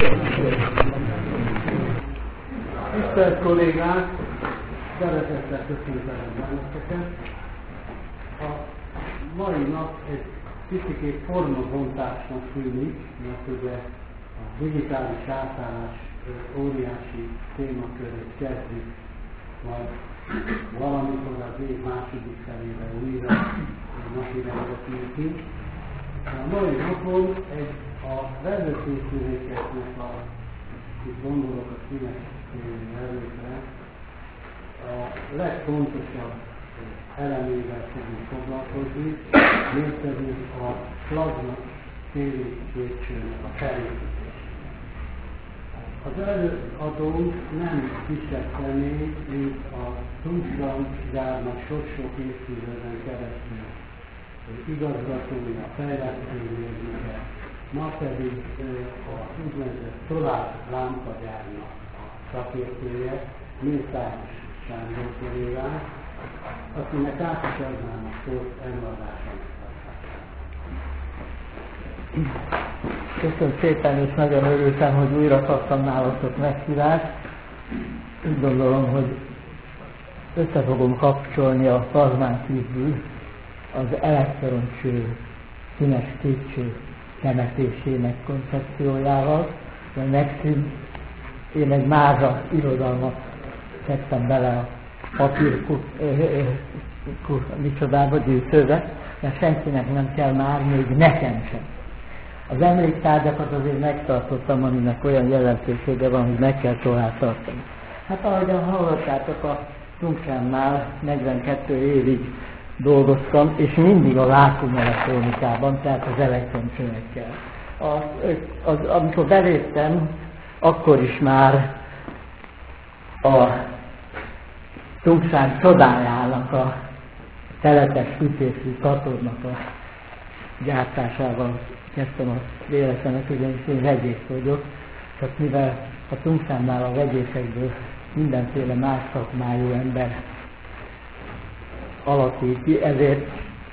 Tisztelt kollégák, szeretettel köszöntelem benneteket. A mai nap egy picikét formabontásnak tűnik, mert ugye a digitális átállás óriási témakörét kezdjük majd valamikor az év második felére újra napirendre tűzünk. A mai napon a vezetőszülékeknek a gondolok a színes előtre a legfontosabb elemével fogunk foglalkozni, mégpedig a plazma téli légcsőnek a felépítése. Az előadónk nem kisebb személy, mint a Tungsram gyárnak sok-sok évtizeden keresztül igazgatója, fejlesztőmérnöke, ma pedig az úgynevezett Solar lámpagyárnak a szakértője, Mészáros Sándor kollégánk, akinek át is adnám a szót előadásának. Köszönöm szépen, és nagyon örültem, hogy újra kaptam nálatok meghívást. Úgy gondolom, hogy össze fogom kapcsolni a plazmán kívül az elektroncső, színes kékcső temetésének koncepciójával, mert Maxim, én egy mázsa irodalmat tettem bele a papír micsodába, gyűjtőbe, mert senkinek nem kell már, még nekem sem. Az emléktárgyakat azért megtartottam, aminek olyan jelentősége van, hogy meg kell tovább tartani. Hát ahogyan hallottátok, a Tungsramnál 42 évig dolgoztam, és mindig a vákuumelektronikában, tehát az elektroncsövekkel. Amikor beléptem, akkor is már a Tungsram csodájának a teletes fűtésű katódnak a gyártásával kezdtem a véletlenet, ugyanis én vegyész vagyok, csak mivel a Tungsramnál a vegyészekből mindenféle más szakmájú ember alakul ki, ezért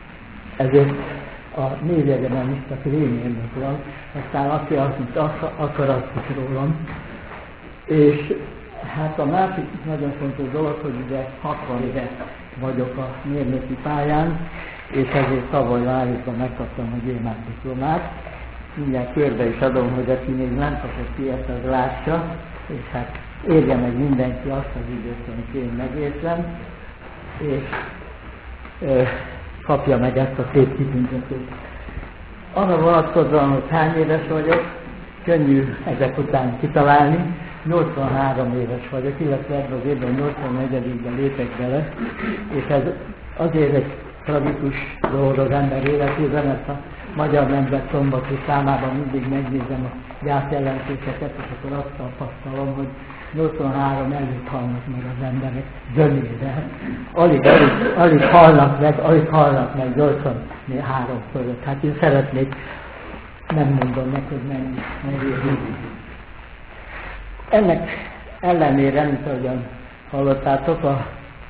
a névjegyemen is csak rémérnök van, aztán aki azt akar, azt is rólam. És hát a másik nagyon fontos dolog, hogy ugye 60 éve vagyok a mérnöki pályán, és ezért tavaly májusban megkaptam a G.M. diplomát. Mindjárt körbe is adom, hogy aki még nem kapott ilyet, az lássa, és hát érje meg mindenki azt az időt, amit én megértem, és kapja meg ezt a szép kitüntetőt. Arra vonatkozóan, hogy hány éves vagyok, könnyű ezek után kitalálni. 83 éves vagyok, illetve ebben az évben 84-ben lépek bele, és ez azért egy tragikus dolog az ember életében, mert a Magyar Nemzet szombati számában mindig megnézem a gyászjelentéseket, és akkor azt tapasztalom, hogy 83 előtt halnak meg az emberek zömére. Alig halnak meg 83 fölött. Hát én szeretnék, nem mondom meg, hogy mennyi. Ennek ellenére, mint ahogyan hallottátok, a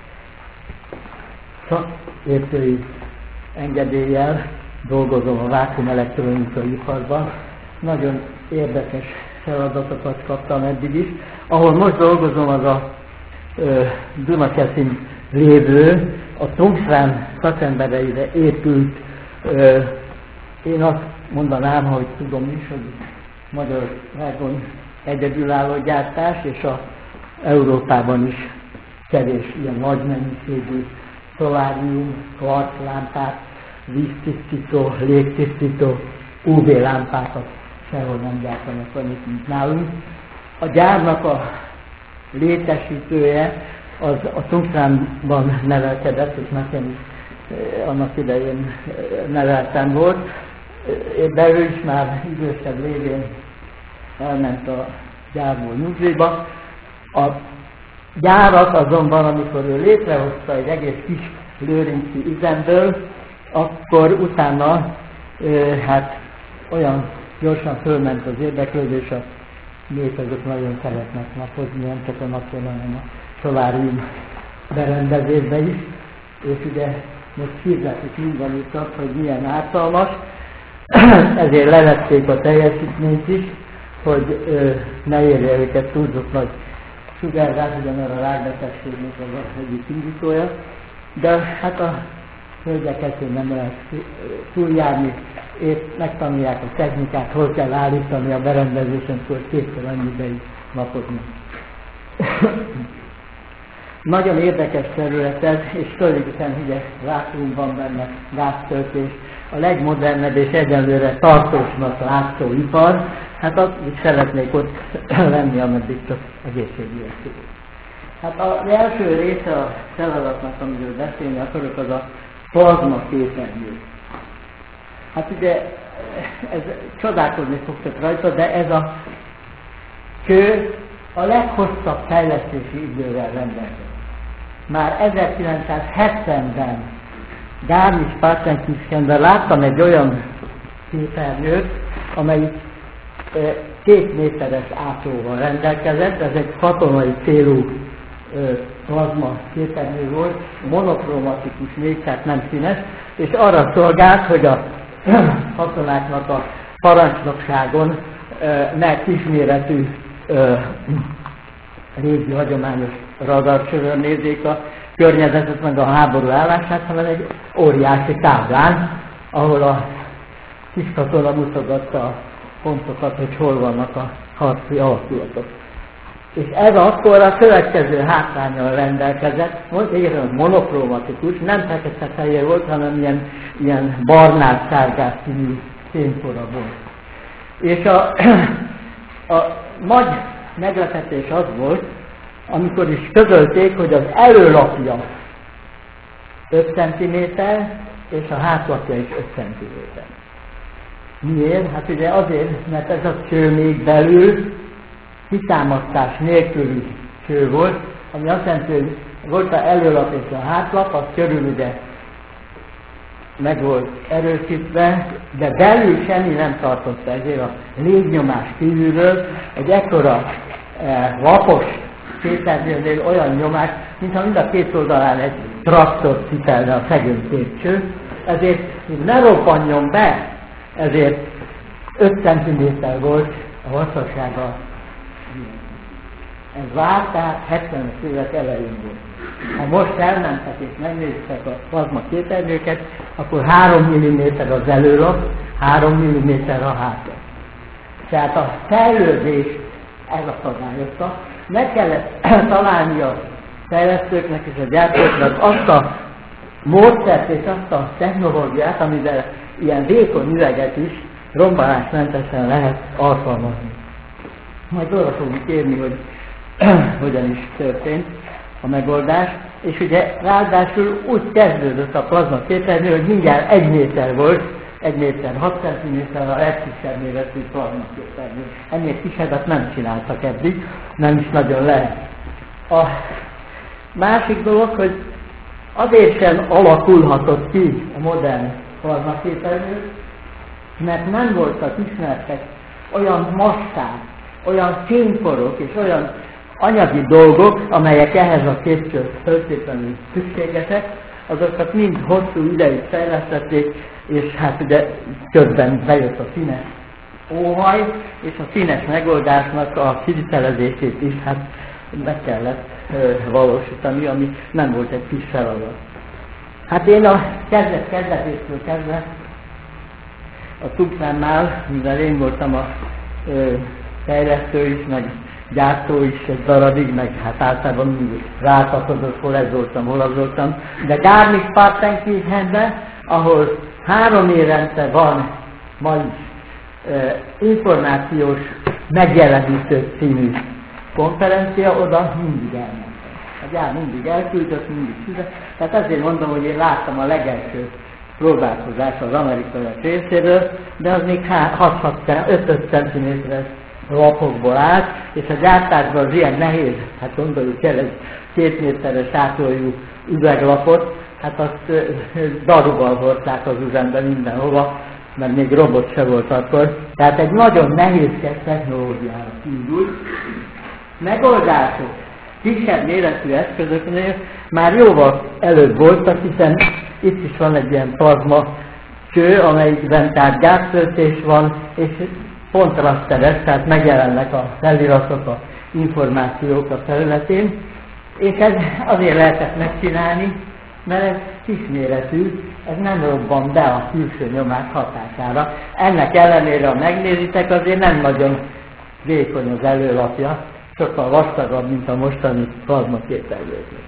szakértői engedéllyel dolgozom a vákuumelektronikai iparban. Nagyon érdekes feladatokat kaptam eddig is. Ahol most dolgozom, az a Dunakeszin lévő, a Tungsram szakembereire épült, én azt mondanám, hogy tudom is, hogy Magyarországon egyedülálló gyártás, és Európában is kevés ilyen nagy mennyiségű szolárium, kvarclámpát, víztisztító, légtisztító, UV lámpákat sehol nem gyártanak annyit, mint nálunk. A gyárnak a létesítője az a Tungsramban nevelkedett, és nekem is annak idején neveltem volt, de ő is már idősebb lévén elment a gyárból nyugdíjba. A gyárat azonban, amikor ő létrehozta egy egész kis lőrinci üzemből, akkor utána hát olyan gyorsan fölment az érdeklődés, a népek nagyon szeretnek napozni, nem csak a napon, hanem a solárium berendezésbe is, és ugye most hirdetik mindenütt azt, hogy milyen ártalmas, ezért levették a teljesítményt is, hogy ne érje őket túlzott nagy sugárzás, ugyanerre a rákbetegségnek az egyik indítója, de hát a hölgyeket nem lehet túljárni, épp megtanulják a technikát, hol kell állítani a berendezésen, hogy kétszer annyi ideig napozni. Nagyon érdekes terület ez, és tulajdonképpen ugye látunk van benne gáztöltés, a legmodernebb és egyenlőre tartósnak látszó ipar, hát addig szeretnék ott lenni, ameddig csak egészségügyek. Hát az első része a feladatnak, amiről beszélni akarok, az a plazma képernyő. Hát ugye ez csodálkozni fogtok rajta, de ez a kő a leghosszabb fejlesztési idővel rendelkezik. Már 1970-ben Garmisch Partenkirchenben láttam egy olyan képernyőt, amelyik 2 méteres átlóval rendelkezett, ez egy katonai célú plazma képernyő volt, monokromatikus még, tehát nem színes, és arra szolgált, hogy a katonáknak a parancsnokságon ne kisméretű régi hagyományos radarcsövön nézzék a környezetet, meg a háború állását, hanem egy óriási táblán, ahol a kis katona mutogatta a pontokat, hogy hol vannak a harci alakulatok. És ez akkor a következő hátránnyal rendelkezett, volt egyébként monokromatikus, nem fekete-fehér volt, hanem ilyen barnás-sárgás színű fénykora volt. És a nagy meglepetés az volt, amikor is közölték, hogy az előlapja 5 cm, és a hátlapja is 5 cm. Miért? Hát ugye azért, mert ez a kő még belül kitámasztás nélküli kő volt, ami azt jelenti, hogy volt az előlap és a hátlap, az körül ugye meg volt erősítve, de belül semmi nem tartotta, ezért a légnyomás kívülről egy ekkora lapos képernyőnél olyan nyomás, mintha mind a 2 oldalán egy traktort cipelne a szegény tépcső, ezért ne roppanjon be, ezért 5 cm volt a hosszassága. Ez vált, tehát 70-es évek elején volt. Ha most elmentek és megnéztek a plazma képernyőket, akkor 3 mm az előlap, 3 mm a hátlap. Tehát a fejlődés ez akadályozta. Meg kellett találni a fejlesztőknek és a gyártóknak azt a módszert és azt a technológiát, amivel ilyen vékony üveget is rombolásmentesen lehet alkalmazni. Majd arra fogunk kérni, hogy hogyan is történt a megoldás, és ugye ráadásul úgy kezdődött a plazma képernyő, hogy mindjárt 1 méter volt, 1 méter 6 cm a legkisebb méretű plazma képernyő. Ennél kisebbet nem csináltak eddig, nem is nagyon lehet. A másik dolog, hogy azért sem alakulhatott ki a modern plazma képernyő, mert nem voltak ismertek olyan masszák, olyan fénykorok és olyan anyagi dolgok, amelyek ehhez a képzőhöz feltétlenül szükségesek, azokat mind hosszú ideig fejlesztették, és hát ugye közben bejött a színes óhaj, és a színes megoldásnak a kivitelezését is hát meg kellett valósítani, ami nem volt egy kis feladat. Hát én a kezdetétől kezdve a Tuxannál, mivel én voltam a fejlesztő is, meg gyártó is egy darabig, meg hát általában mindig rátakodott, hol ez voltam, de Garmisch Partenkirchenben, ahol 3 évente van ma is információs megjelenítő című konferencia, oda mindig elmentem. A gyár mindig elküldött, mindig szüzet, tehát ezért mondom, hogy én láttam a legelső próbálkozás az amerikai részéről, de az még 5 cm-es lapokból állt, és a gyártásban az ilyen nehéz, hát gondoljuk el egy 2 méteres átlójú üveglapot, hát azt darúval hordták az üzemben mindenhova, mert még robot se volt akkor. Tehát egy nagyon nehézkes technológiára indult. Megoldások kisebb méretű eszközöknél már jóval előbb voltak, hiszen itt is van egy ilyen plazma kő, amelyikben tehát gáztöltés van, és kontraszteres, tehát megjelennek a feliratok, a információk a felületén, és ez azért lehetett megcsinálni, mert ez kisméretű, ez nem robban be a külső nyomás hatására. Ennek ellenére, ha megnézitek, azért nem nagyon vékony az előlapja, sokkal vastagabb, mint a mostani plazmaképernyőző.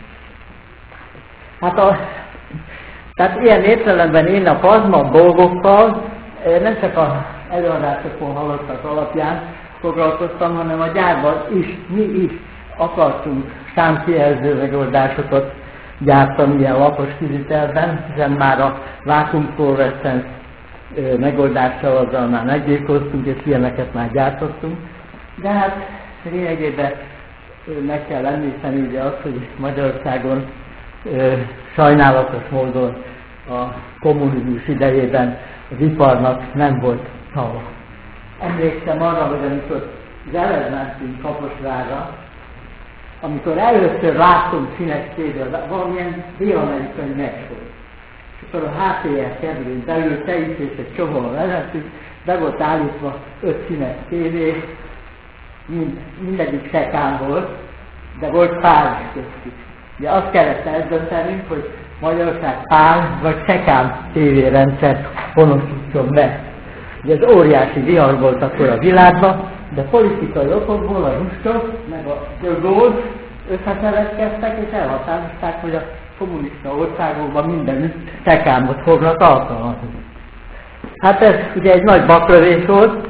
Tehát ilyen értelemben én a plazma dolgokkal nem csak az előadásokon hallottak alapján foglalkoztam, hanem a gyárban is, mi is akartunk számkijelző megoldásokat gyártani ilyen lapos kivitelben, hiszen már a vákuumfluoreszcenc megoldással azzal már meggyilkoztunk, és ilyeneket már gyártottunk. De hát lényegében meg kell említeni ugye azt, hogy Magyarországon sajnálatos módon a kommunizmus idejében az iparnak nem volt szava. Emlékszem arra, hogy amikor veled mentünk Kaposvárra, amikor először láttunk színes tévét, valamilyen dél-amerikai meccs volt. És akkor a HTR kerülünk belül, te is és egy csomóan vezetünk, be volt állítva 5 színes tévé, mindegyik szekán volt, de volt pár is köztük. Ugye azt kellett eldöntenünk, hogy Magyarország pár vagy szekán tévérendszert honosítson be. Ugye ez óriási vihar volt akkor a világban, de politikai okokból a Ruscsok meg a De Gaulle összeszeretkeztek és elhatározták, hogy a kommunista országokban mindenütt szekámot fognak alkalmazni. Hát ez ugye egy nagy baklövés volt,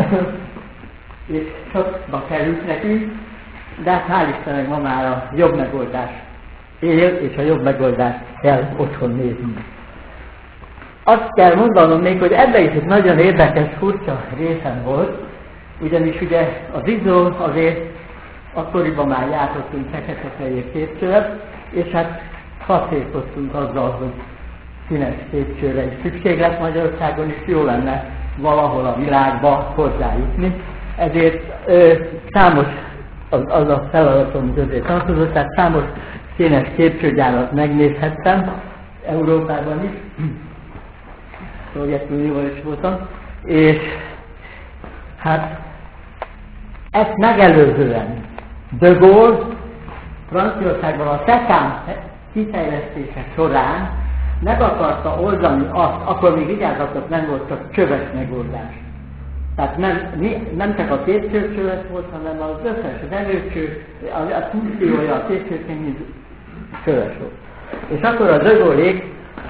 és sokba került nekünk, de hát hál' Istennek ma már a jobb megoldás él, és a jobb megoldást kell otthon nézni. Azt kell mondanom még, hogy ebben is egy nagyon érdekes, furcsa részem volt, ugyanis ugye az ISO azért akkoriban már jártottunk fekete-fehér képcsövet, és hát kacérkodtunk azzal, hogy színes képcsőre is szükség lett Magyarországon, és jó lenne valahol a világba hozzájutni. Ezért számos, az a feladatom közé tartozott, tehát számos színes képcsőgyárat megnézhettem, Európában is, Szovjetunióban is voltam, és hát ezt megelőzően De Gaulle Franciaországban a szekám kifejlesztése során meg akarta oldani azt, akkor még vigyázzatok, nem volt csak csöves megoldás. Tehát nem csak a képcsőcsöves volt, hanem az összes verőcső, a funkciója a képcsőcső mind csöves volt. És akkor a De Gaulle-ék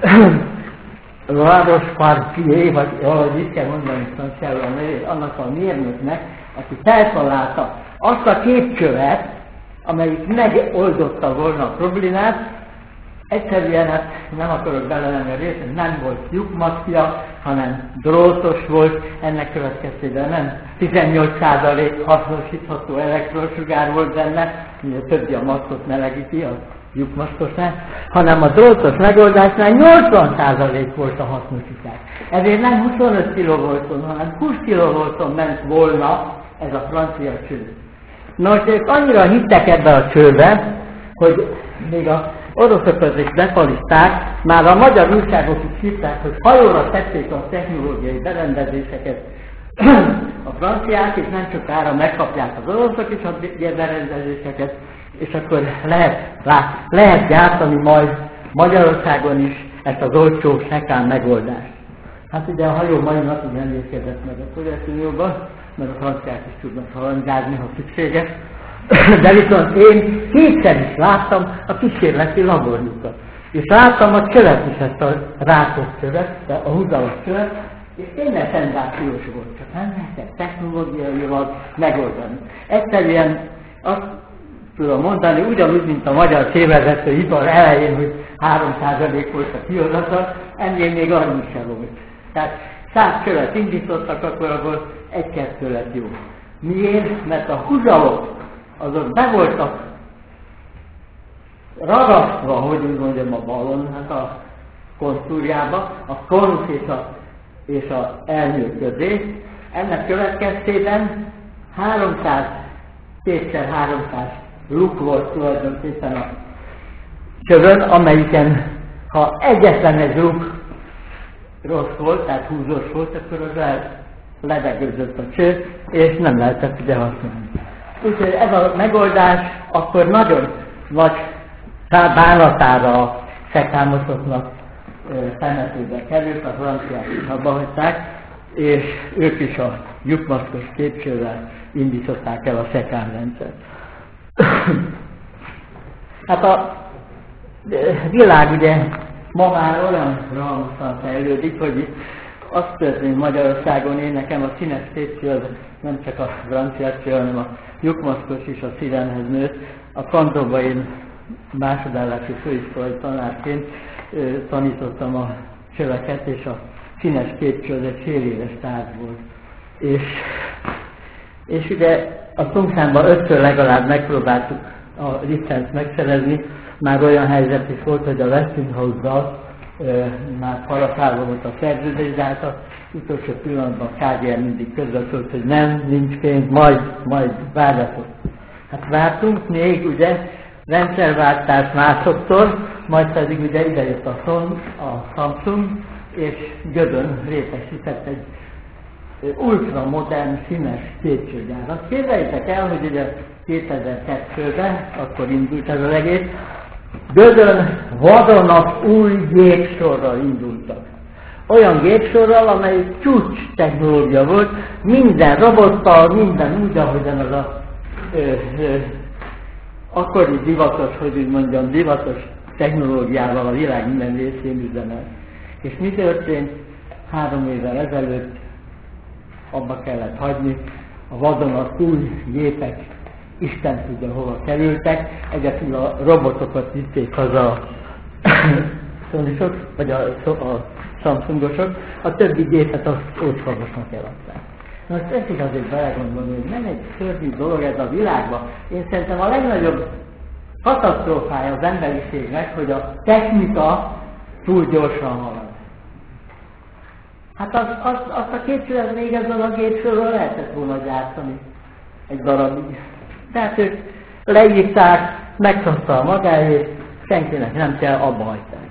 Laroche-Parcier, vagy valahogy így kell mondani franciául a nevét, annak a mérnöknek, aki feltalálta azt a képcsövet, amelyik megoldotta volna a problémát, egyszerűen hát nem akarok belemenni a részt, nem volt lyukmaszkja, hanem drótos volt, ennek következtében nem 18% hasznosítható elektrosugár volt benne, ugye többi a maszkot melegíti, a lyukmaszkosnál, hanem a drótos megoldásnál 80% volt a hasznosítás. Ezért nem 25 kV-on, hanem 20 kV-on ment volna ez a francia cső. Nos, ők annyira hittek ebbe a csőbe, hogy még a oroszokat is befaliszták, már a magyar újságok is hitták, hogy hajóra tették a technológiai berendezéseket a franciák, és nem sokára megkapják az oroszok is a berendezéseket, és akkor lehet gyártani majd Magyarországon is ezt az olcsó sekán megoldást. Hát ugye a hajó mai napig nem érkezett meg a Szovjetunióban, mert a franciák is tudnak halangázni, ha szükséges. De viszont én kétszer is láttam a kísérleti laborjukat. És láttam a csövet is, ezt a rákos csövet, a húzalmas csövet, és tényleg szenzációs volt, csak nem lehetett technológiaival megoldani. Egyszerűen azt tudom mondani, ugyanúgy, mint a magyar tévezető ipar elején, hogy 3% volt a kiadata, ennél még annyi sem volt. Tehát 100 csövet indítottak, akkor abból 1-2 lett jó. Miért? Mert a húzalok azok be voltak ragasztva, hogy úgy mondjam, a ballonnak a konszúrjába, a konusz és a elnyő közé. Ennek következtében 2x300 luk volt tulajdonképpen a csövön, amelyiken ha egyetlen egy luk rossz volt, tehát húzós volt, akkor az ledegőzött a cső, és nem lehetett ugye használni. Úgyhogy ez a megoldás akkor nagyon nagy bánatára a szekámosoknak temetőbe került, a franciák is abba hagyták, és ők is a lyukmaszkos képcsővel indították el a szekámrendszert. Hát a világ ugye ma már olyan rohamosan fejlődik, hogy itt azt történik Magyarországon, én nekem a színes képcső az nem csak a franciák, hanem a lyukmaszkos is a szívemhez nőtt. A Kantonban én másodállási főiskolai tanárként tanítottam a csöveket, és a színes képcső az egy fél éves tárgy volt. És ugye a Tungszánban 5-ször legalább megpróbáltuk a licenzt megszerezni, már olyan helyzet is volt, hogy a Westinghouse-dal már parafálva volt a szerződés, de hát az utolsó pillanatban a KGL mindig közvetült, hogy nem, nincs pénz, majd várjatok. Hát vártunk még ugye rendszerváltás másoktól, majd pedig ugye idejött a Samsung, és Gödön létesített egy ultramodern színes képcsőgyárat. Képzeljétek el, hogy ugye 2002-ben, akkor indult ez az egész, Gödön vadonatúj gépsorral indultak. Olyan gépsorral, amely csúcs technológia volt, minden robottal, minden úgy, ahogyan az akkori divatos, hogy úgy mondjam, divatos technológiával a világ minden részén üzemel. És mi történt? 3 évvel ezelőtt abba kellett hagyni, a vadonatúj gépek Isten tudja hova kerültek, egyetül a robotokat vitték haza a Sonysok, vagy a Samsungosok, a többi gépet az ócskavosnak eladták. Na most tessék azért belegondolni, hogy nem egy szörnyű dolog ez a világban. Én szerintem a legnagyobb katasztrófája az emberiségnek, hogy a technika túl gyorsan halad. Hát azt a képcsőt még ezen a gépsőről lehetett volna gyártani egy darabig. Tehát ők leírták, megszabta a magáét, senkinek nem kell, abba hagyták.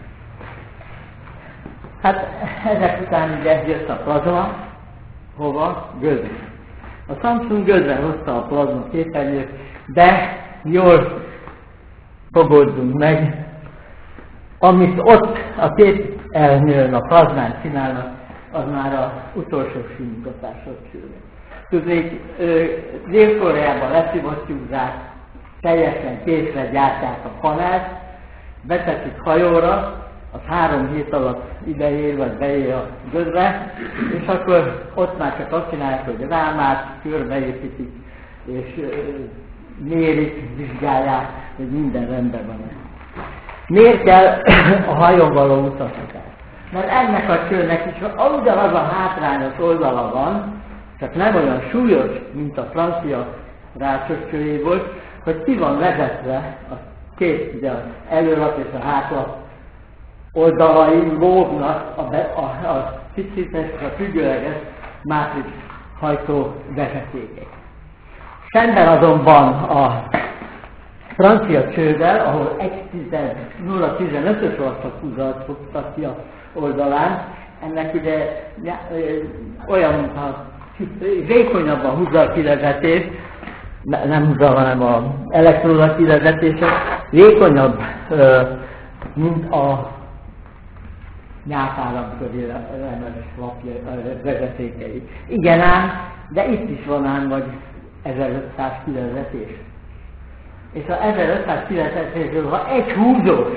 Hát ezek után ugye jött a plazma, hova? Gödre. A Samsung Gödre hozta a plazma képernyőt, de jól fogozzunk meg, amit ott a képernyőn, a plazmán csinálnak, az már az utolsó simítgatáshoz sülnek. Tudnék, Dél-Koreában leszivattyúzzák, teljesen készre gyártják a panelt, beteszik hajóra, az 3 hét alatt ideér, vagy beér a Gödre, és akkor ott már csak azt csinálják, hogy rámát, körbeépítik, és mérik, vizsgálják, hogy minden rendben van. Miért kell a hajón való utasítás? Mert ennek a csőnek is ugyanaz a hátrányos oldala van, csak nem olyan súlyos, mint a francia rácsos csőjé volt, hogy ki van vezetve a két, ugye az előlap és a hátlap oldalai lógnak a picites, a függőleges mátrix hajtó vezetékek. Szemben azonban a francia csővel, ahol 0,15-ös orszakúzat fogtak ki a oldalán, ennek ugye olyan, mintha vékonyabban húzza a kivezetés, nem húzza, hanem az elektróda kivezetése, vékonyabb, mint a nyákáram köré lemeles vezetékei. Igen ám, de itt is van ám vagy 1500 kivezetés. És a 1500 kivezetésről, ha egy húzós,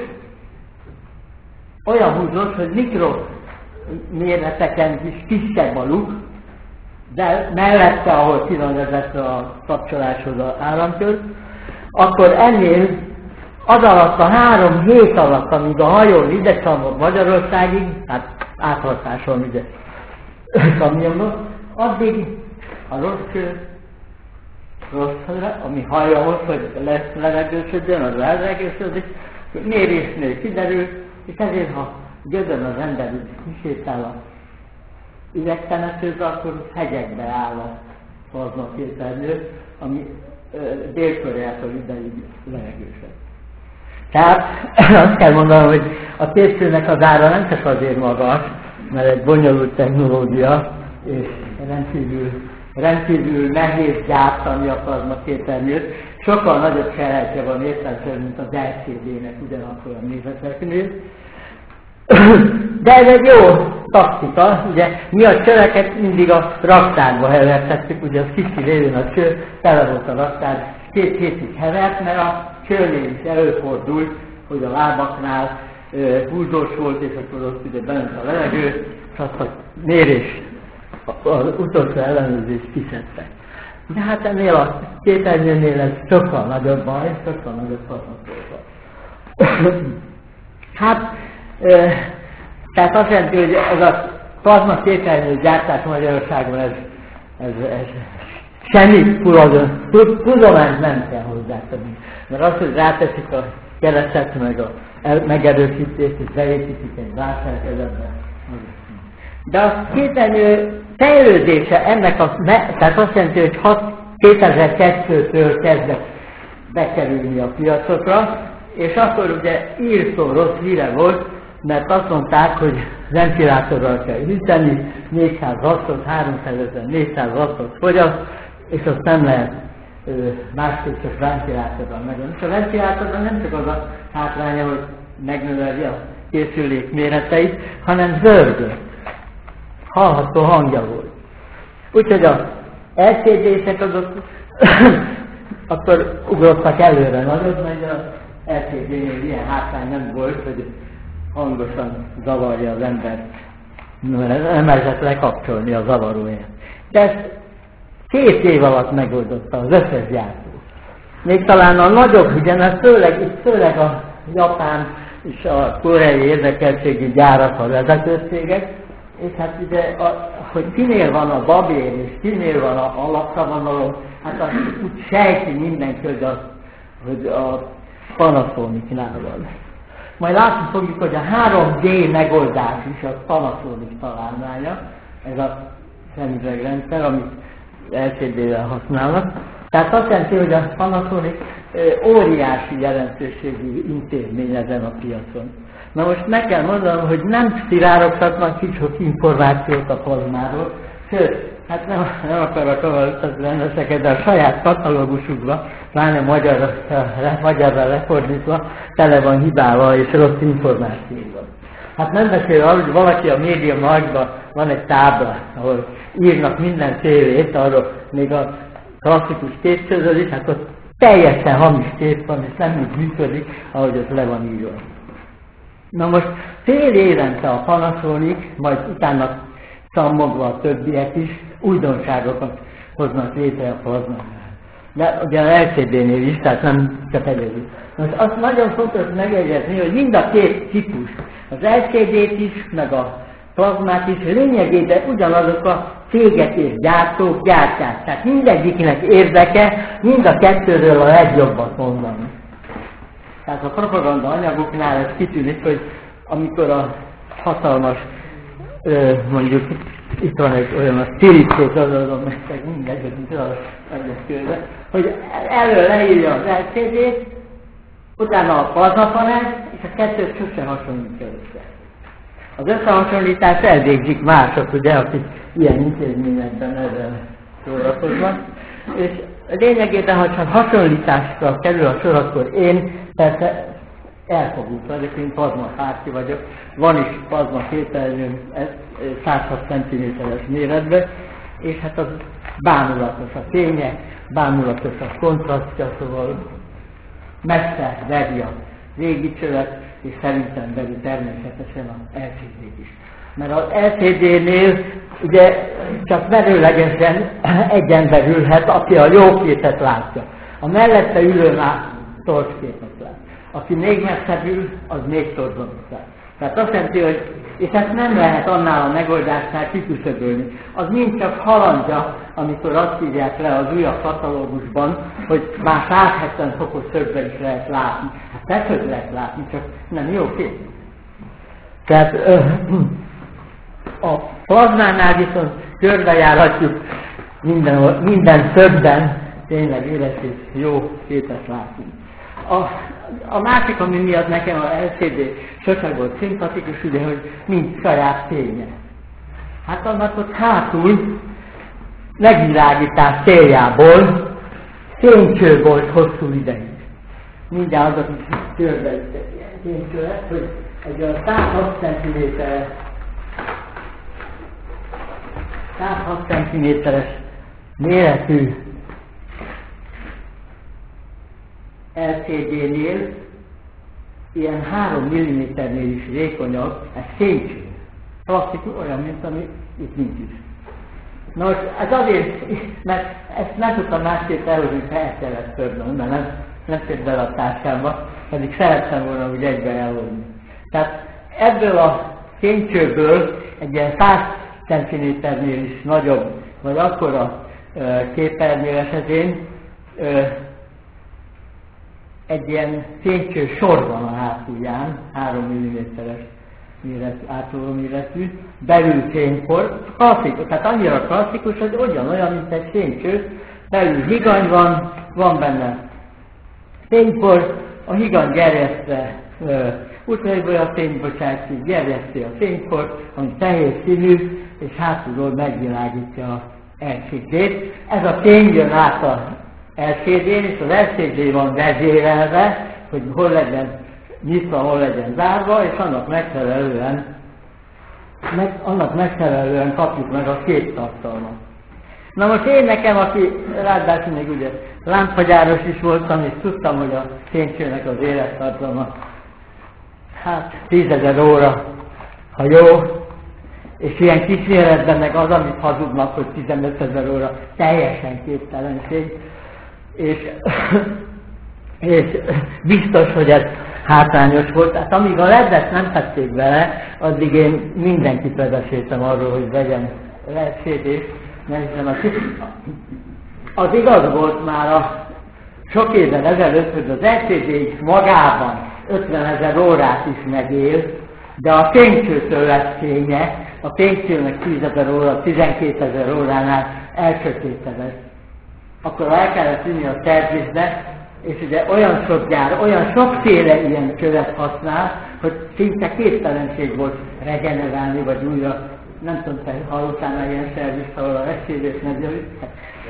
olyan húzós, hogy mikroméreteken is kisebb a luk, de mellette, ahol ki van vezetve a kapcsoláshoz az áramkör, akkor ennél az alatt a 3 hét alatt, amíg a hajón ide csomag Magyarországig, hát áthatáson ide kamionok, addig a rossz, ami hajóhoz, hogy levegősödjön, az levegősödik, mérésnél kiderül, és ezért, ha Gödön az ember kisétál a üvegtemetőbe, akkor hegyekbe áll a plazmaképernyő, ami Dél-Koreától ideig levegősöd. Tehát azt kell mondanom, hogy a képcsőnek az ára nem csak azért magas, mert egy bonyolult technológia, és rendkívül nehéz gyártani a plazmaképernyőt. Sokkal nagyobb serejtje van értelemszerűen, mint az LCD-nek ugyanakkor a méreteknél. De ez egy jó taktika, ugye mi a csöveket mindig a raktárba hevertettük, ugye az kicsi lévén a cső, tele volt a raktár, 2 hétig hevert, mert a csőnél is előfordult, hogy a lábaknál húzós volt, és akkor ott ugye bent a levegő, és azt a mérés, az utolsó ellenőrzést kiszedtek. De hát ennél a képernyőnél ez sokkal nagyobb baj, sokkal nagyobb hasznossága. Hát, tehát azt jelenti, hogy ez a plazma képernyő gyártás Magyarországon ez semmi tudományt nem kell hozzátenni. Mert az, hogy ráteszik a keresztet, meg a megerősítést, és beépítik egy válságkezetbe. De a képernyő fejlődése ennek tehát azt jelenti, hogy 2002-től kezdett bekerülni a piacokra, és akkor ugye írtó rossz híre volt, mert azt mondták, hogy ventilátorral kell hűteni, 400 wattot, 350-400 wattot fogyaszt, és azt nem lehet másképp csak ventilátorral megoldani. És a ventilátorban nem csak az a hátránya, hogy megnöveli a készülék méreteit, hanem zörgött. Hallható hangja volt. Úgyhogy a LCD-sek azok akkor ugrottak előre nagyot, mert az LCD-nél ilyen hátrány nem volt, hogy hangosan zavarja az embert, nem lehetett lekapcsolni a zavaróját. De ezt 2 év alatt megoldotta az összes gyártó. Még talán a nagyobb, ugye, mert főleg a japán és a koreai érdekeltségi gyárak a vezetőségek, és hát ugye, hogy kinél van a babér és kinél van a alapszavonalom, hát azt úgy sejti mindenki, hogy a Panasonic-nál van. Majd látni fogjuk, hogy a 3D megoldás is a Panasonic találmánya, ez a szemüvegrendszer, amit LCD-vel használnak. Tehát azt jelenti, hogy a Panasonic óriási jelentőségű intézmény ezen a piacon. Na most meg kell mondanom, hogy nem szivárogtatnak ki sok információt a plazmáról, sőt, hát nem akarok kavarogtatni rendeseket, de a saját katalógusukban, pláne magyarra lefordítva, tele van hibával és rossz információval. Hát nem beszél arról, hogy valaki a Média Marktban van egy tábla, ahol írnak minden tévét, arról még a klasszikus kép közül is, hát ott teljesen hamis kép van, és nem úgy működik, ahogy ott le van írva. Na most fél évente a Panasonic, majd utána szammogva a többiek is újdonságokat hoznak létre a plazmánál. De ugye a LCD-nél is, tehát nem csak egyedül. Most azt nagyon fontos megjegyezni, hogy mind a 2 típus, az LCD-t is, meg a plazmát is lényegében ugyanazok a cégek és gyártók gyártják. Tehát mindegyiknek érdeke mind a 2-ről a legjobbat mondani. Tehát a propaganda anyagoknál ez kitűnik, hogy amikor a hatalmas, mondjuk itt van egy olyan a sziricét, azon meg mindegy, mint az egyesülve, hogy elől leírja az LCD-t, utána a plazmapanelt, és a 2-t sosem hasonlítja össze. Az összehasonlítás elvégzik mások, ugye, akik ilyen intézményekben ezzel szórakoznak, és lényegében, ha csak hasonlításra kerül a sor, akkor én persze elfogult vagyok, én plazmapárti vagyok, van is plazma képernyőm 106 cm-es méretben, és hát az bámulatos a fénye, bámulatos a kontrasztja, szóval messze veri a régi csövet, és szerintem veri természetesen a LCD-t is. Mert az LCD-nél ugye csak merőlegesen egy ember ülhet, aki a jó képet látja. A mellette ülő már torcképet lát. Aki még messzebb ül, az még torzonot lát. Tehát azt jelenti, hogy és ezt nem lehet annál a megoldásnál kiküszöbölni. Az mind csak halandja, amikor azt írják le az újabb katalógusban, hogy már 170 fokos szögben is lehet látni. Hát persze, hogy lehet látni, csak nem jó kép. Tehát a plazmánál viszont körbejárhatjuk minden szögben, tényleg éles és jó képet látunk. A másik, ami miatt nekem a LCD sose volt szimpatikus, ugye, hogy mind saját fénye. Hát annak ott hátul megvilágítás céljából fénycső volt hosszú ideig. Mindjárt azok is körbeüttek ilyen fénycsőet, hogy egy olyan 106 cm-es méretű LCD-nél ilyen 3 mm-nél is vékonyabb, ez fénycső. Klasszikus, olyan, mint ami itt nincs is. Nos, ez azért, mert ezt nem tudtam másképp elhozni, ha el kellett törnöm, mert nem fért bele a táskámba, pedig szerettem volna úgy egybe elhozni. Tehát ebből a fénycsőből egy ilyen 100 cm-nél is nagyobb, vagy akkora képernyő esetén egy ilyen fénycső sor van a hátulján, 3 mm-es átoló méretű, belül fénykor, klasszikus, tehát annyira klasszikus, hogy olyan, mint egy fénycső, belül higany van benne fénykor, a higany gerjesztve ultraibolya fényt bocsátja, gerjeszti a fénykort, ami fehér színű, és hátulról megvilágítja a LCD-t. Ez a fény jön át a LCD-n, és az LCD van vezérelve, hogy hol legyen nyitva, hol legyen zárva, és annak megfelelően kapjuk meg a képtartalmat. Na most én nekem, aki ráadásul még ugye lámpagyáros is voltam, és tudtam, hogy a fénycsőnek az élettartalma 10 000 óra, ha jó, és ilyen kis méretben meg az, amit hazudnak, hogy 15 000 óra, teljesen képtelenség, és biztos, hogy ez hátrányos volt. Tehát amíg a LED-et nem tették bele, addig én mindenkit vezeséltem arról, hogy vegyen LED-CD-t, mert az igaz volt már a sok évvel ezelőtt, hogy az LCD magában 50 000 órát is megél, de a fénycsőtől lett fénye, a fénycsőnek 10 000 óra, 12 000 óránál elsötétedett. Akkor el kellett vinni a szervizbe, és ugye olyan sok gyár, olyan sokféle ilyen követ használ, hogy szinte képtelenség volt regenerálni, vagy újra, nem tudom, te hallottál már ilyen szervizt, ahol a LCD-t megjavít.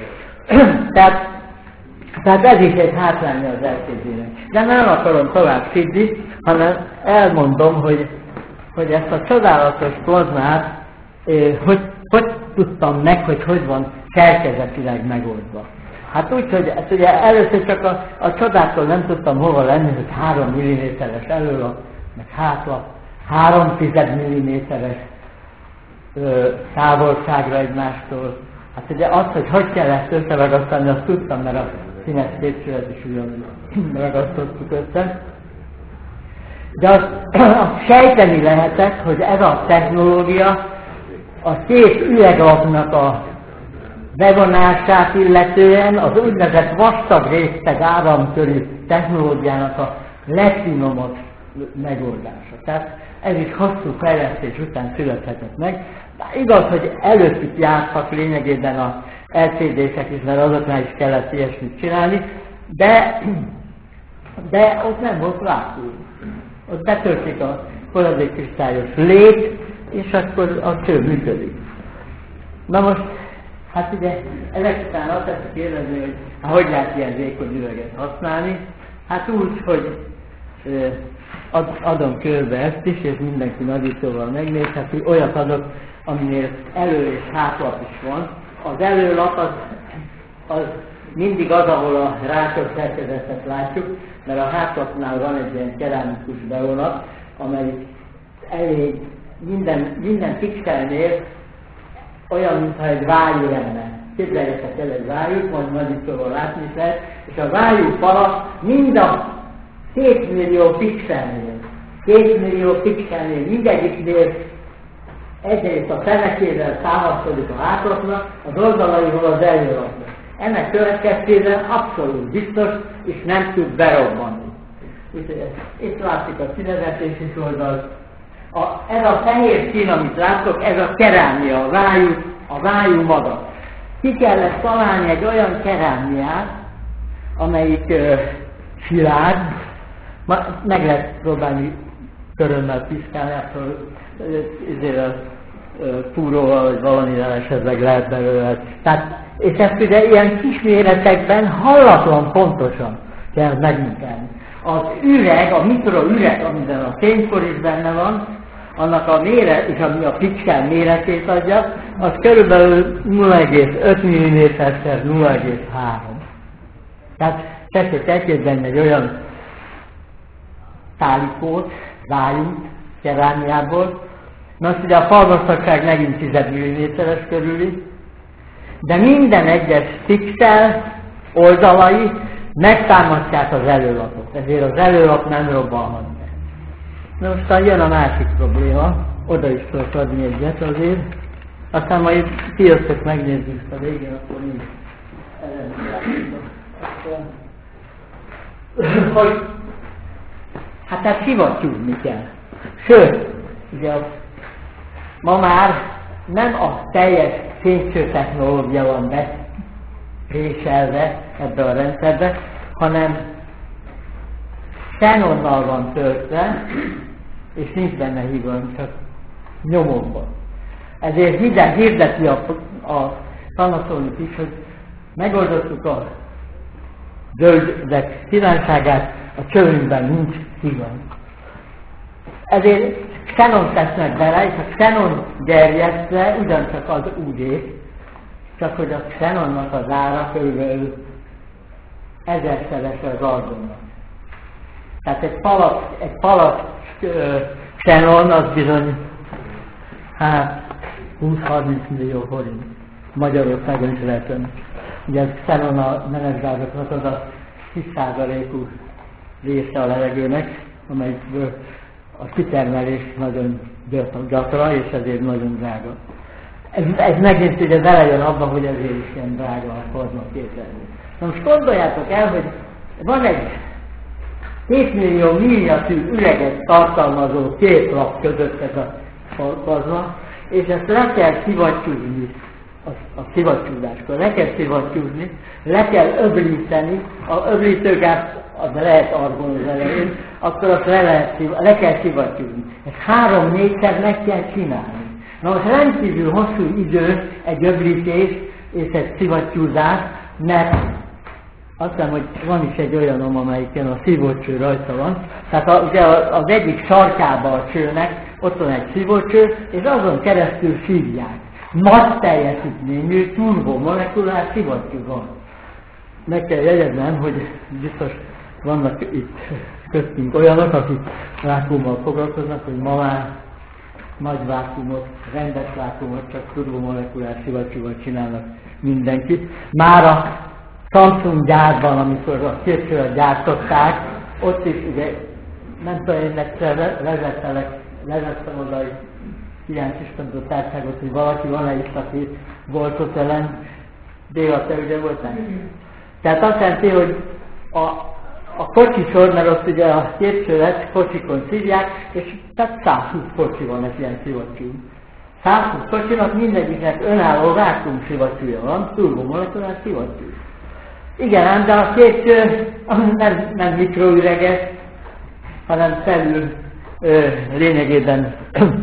Tehát ez is egy hátránya az LCD-nek. De nem akarom tovább szidni, hanem elmondom, hogy ezt a csodálatos plazmát, hogy tudtam meg, hogy van szerkezetileg megoldva. Hát úgy, hogy ugye először csak a csodától nem tudtam hova lenni, hogy 3 mm-es előlap, meg hátlap, 3/10 mm-es távolságra egymástól. Hát ugye azt, hogy kell ezt összeragasztani, azt tudtam, mert a színes képcsövet is ugyan ragasztottuk össze. De azt sejteni lehetett, hogy ez a technológia a szép üvegalapnak a bevonását illetően az úgynevezett vastag részteg áramkörű technológiának a legfinomabb megoldása. Tehát ez is hosszú fejlesztés után születhetett meg. De igaz, hogy előttük jártak lényegében a LCD-sek is, mert azoknál is kellett ilyesmit csinálni, de ott nem volt vákuum. Ott betöltik a forradékkristályos lét, és akkor a cső működik. Na most, hát ugye ezek után azt teszik kérdezni, hogy hogy lehet ilyen vékony üveget használni? Hát úgy, hogy adom körbe ezt is, és mindenki nagyítóval megnézheti, olyat adok, aminél elő- és hátlap is van. Az előlap az mindig az, ahol a rákos szerkezetet látjuk, mert a hátlapnál van egy ilyen kerámikus bevonat, amelyik elég minden pixelnél olyan, mintha egy vájú lenne. Képzeljétek el egy vájút, majd nagyítóval látni is lehet, és a vájú fala mind a 2 millió pixelnél, mindegyiknél egyrészt a fenekével támaszkodik a hátlapnak, az oldalaival az előlapnak. Ennek következtében abszolút biztos, és nem tud berobbanni. Itt látszik a színezetési oldal. Ez a fehér szín, amit látok, ez a kerámia, a vájú maga. Ki kellett találni egy olyan kerámiát, amelyik szilárd, meg lehet próbálni körömmel piszkálni, ezért a fúróval, vagy valamivel esetleg lehet belőle. Tehát, és ezt ugye ilyen kis méretekben hallatlan pontosan kell megmunkálni. Az üreg, a mikroüreg, amiben a fénykor is benne van, annak a méret, és ami a pixel méretét adja, az körülbelül 0,5 mm-szer 0,3. Tehát tessék benne egy olyan tálikót, vájút, kerámiából. Na azt ugye a falvastagság megint 10 mm-es körüli, de minden egyes pixel oldalai megtámadják az előlapot, ezért az előlap nem robbanhat be. Na most jön a másik probléma, oda is tudok adni egyet azért, aztán majd kijöttök, megnézzük a végén, akkor így hogy hát tehát szivattyúzni kell. Sőt, ugye ma már nem a teljes fénycső technológia van bepréselve ebbe a rendszerbe, hanem xenonnal van töltve, és nincs benne híg, csak nyomokban. Ezért hirdeti a Panasonic is, hogy megoldottuk a zöldek kívánságát, a csövünkben nincs hígan. Ezért xenon tesznek bele, és a xenon gerjesztve ugyancsak az UV, csak hogy a xenonnak az ára körülbelül 1000-szerese az argonnak. Tehát egy palak xenon az bizony 20-30 millió forint. Magyarországon is lehet venni. Ugye a xenon a nemesgázoknak az a 10%-ú része a levegőnek, amelyikből a kitermelés nagyon gyakran, és ezért nagyon drága. Ez megint ugye belejön abban, hogy ezért is ilyen drága a forma kételni. Na most gondoljátok el, hogy van egy 2 millió miniatűr üreget tartalmazó képlap között ez a forma, és ezt le kell szivattyúzni, a szivattyúzáskor. Le kell szivattyúzni, le kell öblíteni, a öblítőgáz az lehet argon az elején, akkor azt le kell szivattyúzni. Ezt 3-4-szer meg kell csinálni. Na most rendkívül hosszú idő egy öblítés és egy szivattyúzás, mert azt hiszem, hogy van is egy olyanom, amelyiken a szívócső rajta van. Tehát ugye az egyik sarkában a csőnek ott van egy szívócső, és azon keresztül szívják. Nagy teljesítményű turbomolekulár szivattyú van. Meg kell jegyeznem, hogy biztos vannak itt köztünk olyanok, akik vákuummal foglalkoznak, hogy ma már nagy vákuumot, rendes vákuumot csak turbomolekulár szivattyúval csinálnak mindenkit. Már a Samsung gyárban, amikor a képcsőt gyártották, ott is ugye, nem tudom, én egyszer levettem oda egy ilyen kiskondó társágot, hogy valaki van-e is, aki volt ott ellen, Béla, te ugye voltál? Tehát azt jelenti, hogy a kocsisor, mert ott ugye a képcsövet kocsikon szívják, és tehát 120 kocsi van egy ilyen szivattyú. 120 kocsinak mindegyiknek önálló vákuumszivattyúja van, turbomolekulár szivattyú. Igen, ám, de a képcső nem mikroüreges, hanem felül lényegében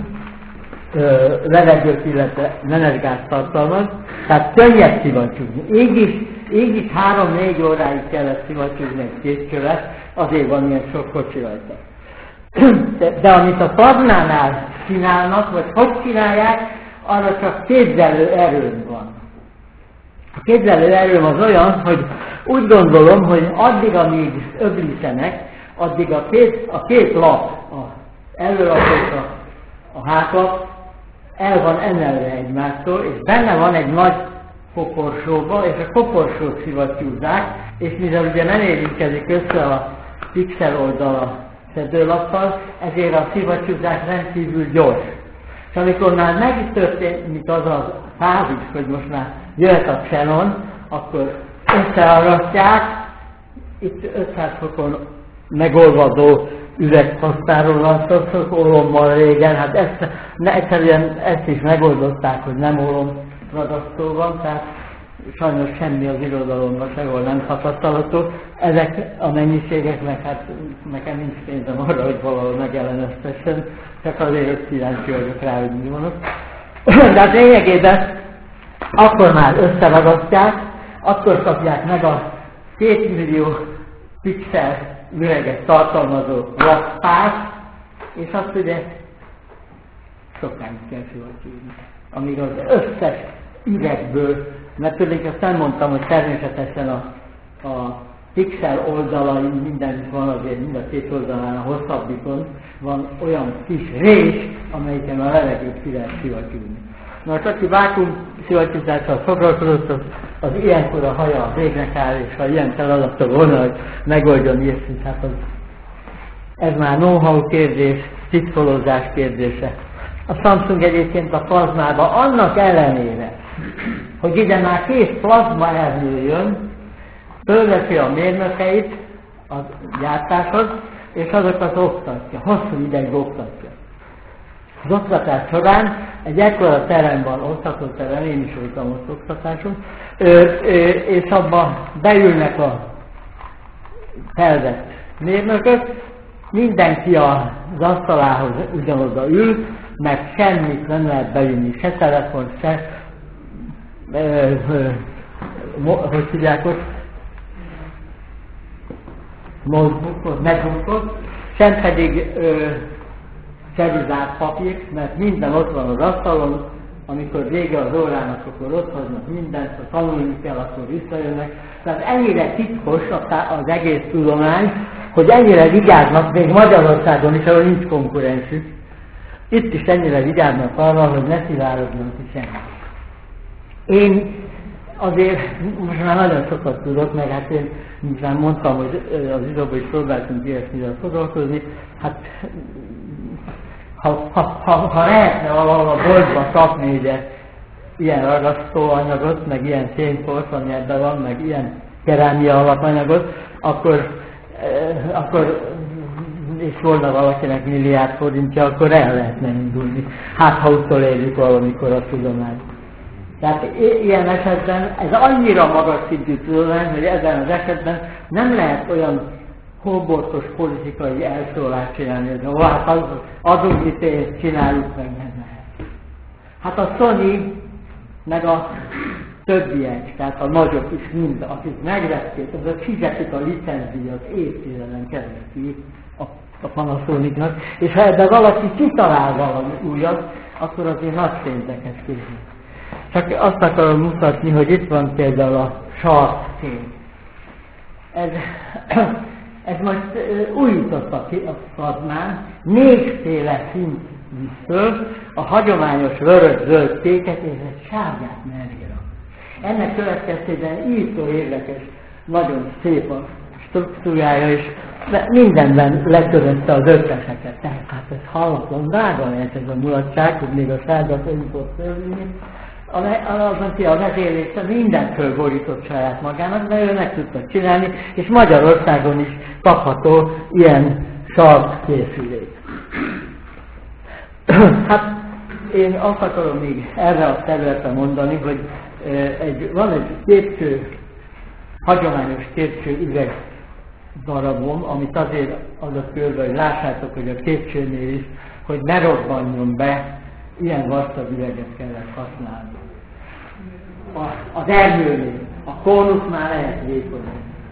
levegőt, illetve menetgázt tartalmaz, tehát könnyebb szivattyúzni. Így is 3-4 óráig kellett szivattyúzni egy képcsövet, azért van ilyen sok kocsi rajta. De amit a Pazmánál csinálnak, vagy hogy csinálják, arra csak képzelő erőm van. A képzelő erőm az olyan, hogy úgy gondolom, hogy addig, amíg öblítenek, addig a két lap, az előlap és a hátlap el van emelve egymástól, és benne van egy nagy koporsóba, és a koporsót szivattyúzzák, és mivel ugye nem érintkezik össze a pixel oldal a szedőlappal, ezért a szivattyúzás rendkívül gyors. És amikor már megtörténik az a fázis, hogy most már jöhet a xenon, akkor összearrasztják, itt 500 fokon megolvadó üvegpasztáról van szó, ólommal régen, hát egyszerűen ezt is megoldották, hogy nem ólomradasztó van, tehát sajnos semmi az irodalomban sehol nem tapasztalható. Ezek a mennyiségeknek, hát nekem nincs pénzem arra, hogy valahol megjeleneztessen, csak azért, hogy kíváncsi vagyok rá, hogy mi van ott. De hát lényegében akkor már összeragasztják, akkor kapják meg a 2 millió pixel üreget tartalmazó lappát, és azt ugye sokáig kell szivattyúzni. Amíg az összes üregből, mert tulajdonképpen azt nem mondtam, hogy természetesen a pixel oldalai minden van azért, mind a 2 oldalán a hosszabbikon van olyan kis rés, amelyiken a levegőt ki lehet szivattyúzni. Most aki vákum szivattyúzással foglalkozott, az ilyenkor a haja a végnek áll, és ha ilyen feladata volna, hogy megoldjon ilyesmit, hát ez már know-how kérdés, titkolózás kérdése. A Samsung egyébként a plazmában annak ellenére, hogy ide már 2 plazma ernyő jön, fölveszi a mérnökeit a gyártáshoz, és azokat oktatja, hosszú ideig oktatja. Az oktatás során egy ekkora teremben, oktatóterem, én is voltam ott oktatáson, és abban beülnek a felvett mérnökök, mindenki az asztalához ugyanoda ül, mert semmit nem lehet bevinni, se telefon, se hogy hívják ott, notebookot, netbookot, sem pedig serizált papírt, mert minden ott van az asztalon, amikor vége az órának, akkor ott hoznak mindent, ha tanulni kell, akkor visszajönnek. Tehát ennyire titkos az egész tudomány, hogy ennyire vigyáznak még Magyarországon is, ahol nincs konkurensük. Itt is ennyire vigyáznak arra, hogy ne szilárodjon ki semmi. Én azért most már nagyon sokat tudok, meg hát én miután mondtam, hogy az irodában is próbáltunk ilyesmivel foglalkozni, hát ha lehetne valahol a boltba kapni ugye ilyen ragasztóanyagot, meg ilyen fényport, ami ebben van, meg ilyen kerámia alapanyagot, akkor és volna valakinek milliárd forintja, akkor el lehetne indulni. Hát ha utolérjük valamikor a tudományt. Tehát ilyen esetben ez annyira magas szintű tudomány, hogy ezen az esetben nem lehet olyan hóbortos politikai elszólást csinálni, hogy hát adunk mi pénzt, csináljuk meg, nem lehet. Hát a Sony, meg a többiek, tehát a nagyok is mind, akik megvették, azok fizetik a licencdíjat évtizeden keresztül a Panasonicnak, és ha ebben valaki kitalál valami újat, akkor azért nagy pénzeket kérni. Csak azt akarom mutatni, hogy itt van például a sarkfény. Ez most újítottak ki a plazmán, 4 szint visz föl, a hagyományos vörös-zöld kéket és egy sárgát mellé rak. Ennek következtében írtó érdekes, nagyon szép a struktúrája, és mindenben letörötte az ötleteket. Tehát hát ez hallatlan drága lehet ez a mulatság, hogy még a sárgat öntott fölvinni. A vezérlése mindent fölborított saját magának, de ő meg tudta csinálni, és Magyarországon is kapható ilyen sarkkészülék. Hát én azt akarom még erre a területre mondani, hogy van egy tépcső, hagyományos tépcső üveg darabom, amit azért adott körbe, hogy lássátok, hogy a tépcsőnél is, hogy ne robbanjon be, ilyen vastag üveget kellett használni. Az ernyőnél, a kónusnál lehet vékony.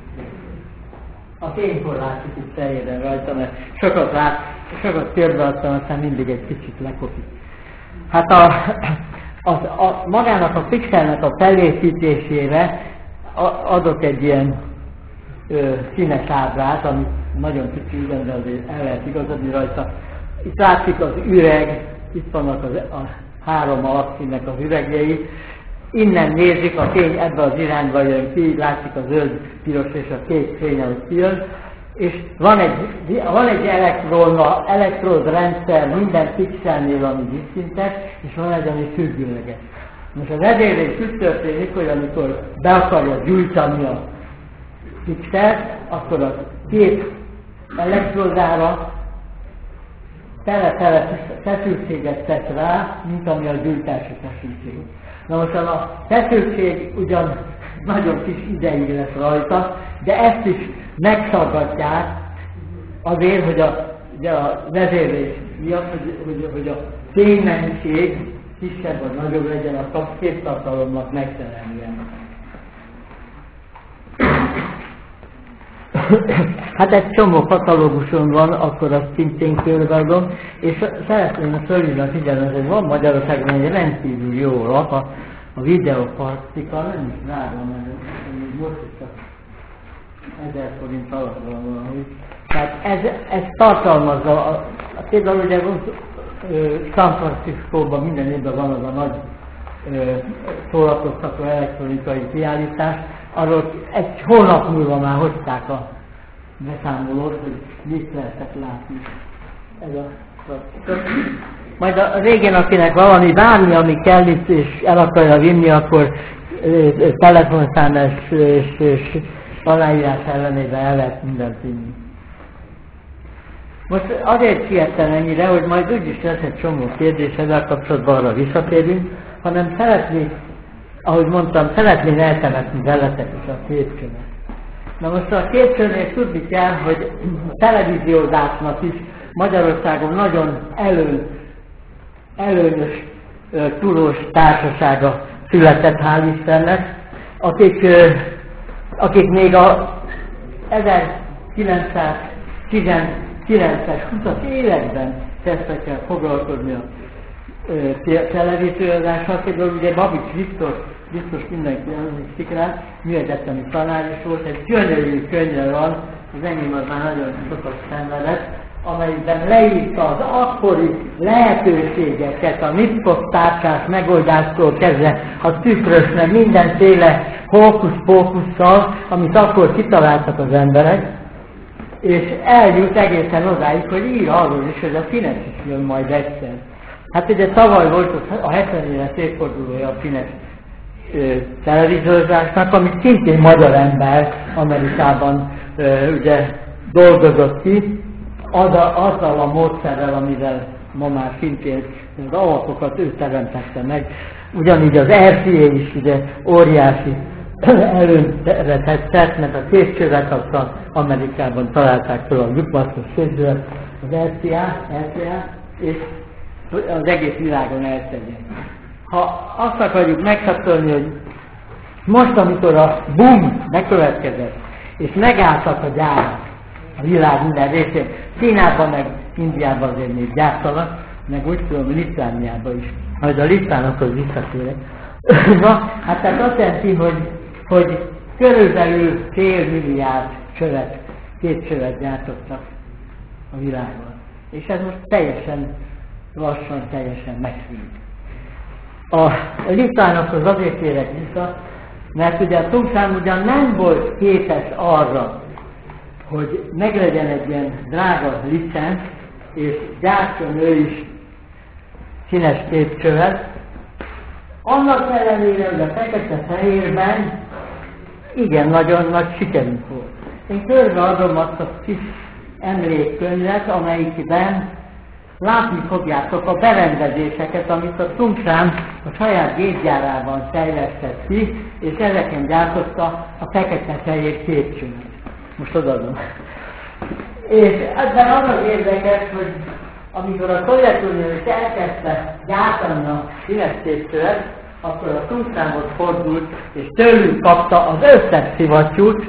A fénykor látszik itt fejében rajta, mert sokat körbeadtam, aztán mindig egy kicsit lekopik. Hát magának a pixelnek a felépítésére adok egy ilyen színes ábrát, amit nagyon kicsi, de azért el lehet igazodni rajta. Itt látszik az üreg, itt vannak a 3 alapszínnek az üregjei. Innen nézik, a fény ebbe az irányba jön ki, látszik a zöld, piros és a kék fény, ahogy kijön. És van egy elektródrendszer minden pixelnél, ami vízszintes, és van egy, ami függőleges. Most a vezérlés úgy történik, hogy amikor be akarja gyújtani a pixelt, akkor a 2 elektródára tele feszültséget tesz rá, mint ami a gyújtási feszültség. Na most a feszültség ugyan nagyon kis ideig lesz rajta, de ezt is megszaggatják azért, hogy a vezérlés miatt, hogy a fénymennyiség kisebb vagy nagyobb legyen a képtartalomnak megfelelően. Hát egy csomó katalóguson van, akkor azt szintén körbeadom, és szeretném fölhívni a figyelmet, hogy van Magyarországon egy rendkívül jó lap, a videopartika, nem is drága, mert most is a 1000 forint alatt van valahogy. Tehát ez tartalmazza, például ugye San Franciscóban minden évben van az a nagy szórakoztató elektronikai kiállítás, arról egy hónap múlva már hozták a beszámolót, hogy mit lehetett látni. Majd a régen, akinek bármi, ami kell itt, és el akarja vinni, akkor telefonszámás és aláírás ellenében el lehet mindent vinni. Most azért siettem ennyire, hogy majd úgyis lesz egy csomó kérdés, ezzel kapcsolatban arra visszatérünk, hanem szeretnék, ahogy mondtam, szeretném eltemetni veletek is a képcsövet. Na most a képcsövnél tudni kell, hogy a televíziózásnak is Magyarországon nagyon előnyös tudós társasága született, hál' Istennek, akik még a 1919-es, 20-as években kezdtek el foglalkozni a televíziózással. Például ugye Babics Viktor, biztos mindenki emlékszik rá, műegyetemi tanár is volt, egy gyönyörű könyve van, az enyém az már nagyon sokat szenvedett, amelyben leírta az akkori lehetőségeket, a Nitschke-tárcsás megoldástól kezdve a tükrösre, mindenféle hókusz-pókusszal, amit akkor kitaláltak az emberek, és eljut egészen odáig, hogy ír arról is, hogy a Fines is jön majd egyszer. Hát ugye tavaly volt a 70 éves évfordulója a Fines televíziózásnak, amit szintén magyar ember Amerikában ugye dolgozott ki, azzal a módszerrel, amivel ma már szintén az alapokat ő teremtette meg. Ugyanígy az RCA is ugye óriási előnyre tett, mert a képcsövet azt Amerikában találták fel a lyukmasztos képcsövet, az RCA, és az egész világon elterjedt. Ha azt akarjuk meghatolni, hogy most, amikor a boom bekövetkezett, és megálltak a gyárak a világ minden részén, Kínában meg Indiában azért még gyártanak, meg úgy tudom, Litvániában is. Majd a litvánokhoz visszatérek. Na, hát tehát azt jelenti, hogy körülbelül fél milliárd képcsövet gyártottak a világon. És ez most teljesen lassan, teljesen megszűnik. A litvánokhoz azért térek vissza, mert ugye a Tungsram ugyan nem volt képes arra, hogy meglegyen egy ilyen drága licenc, és gyártson ő is színes képcsövet. Annak ellenére, hogy a fekete-fehérben igen nagyon nagy sikerünk volt. Én körbeadom azt a kis emlékkönyvet, amelyikben látni fogjátok a berendezéseket, amit a Tungsram a saját gépgyárában fejlesztett ki, és ezeken gyártotta a fekete-fehér képcsövet. Most odaadom. És ebben az az érdekes, hogy amikor a Szovjetunió is elkezdte gyártani a színes képcsövet, akkor a Tungsramhoz fordult, és tőlük kapta az összes szivattyút,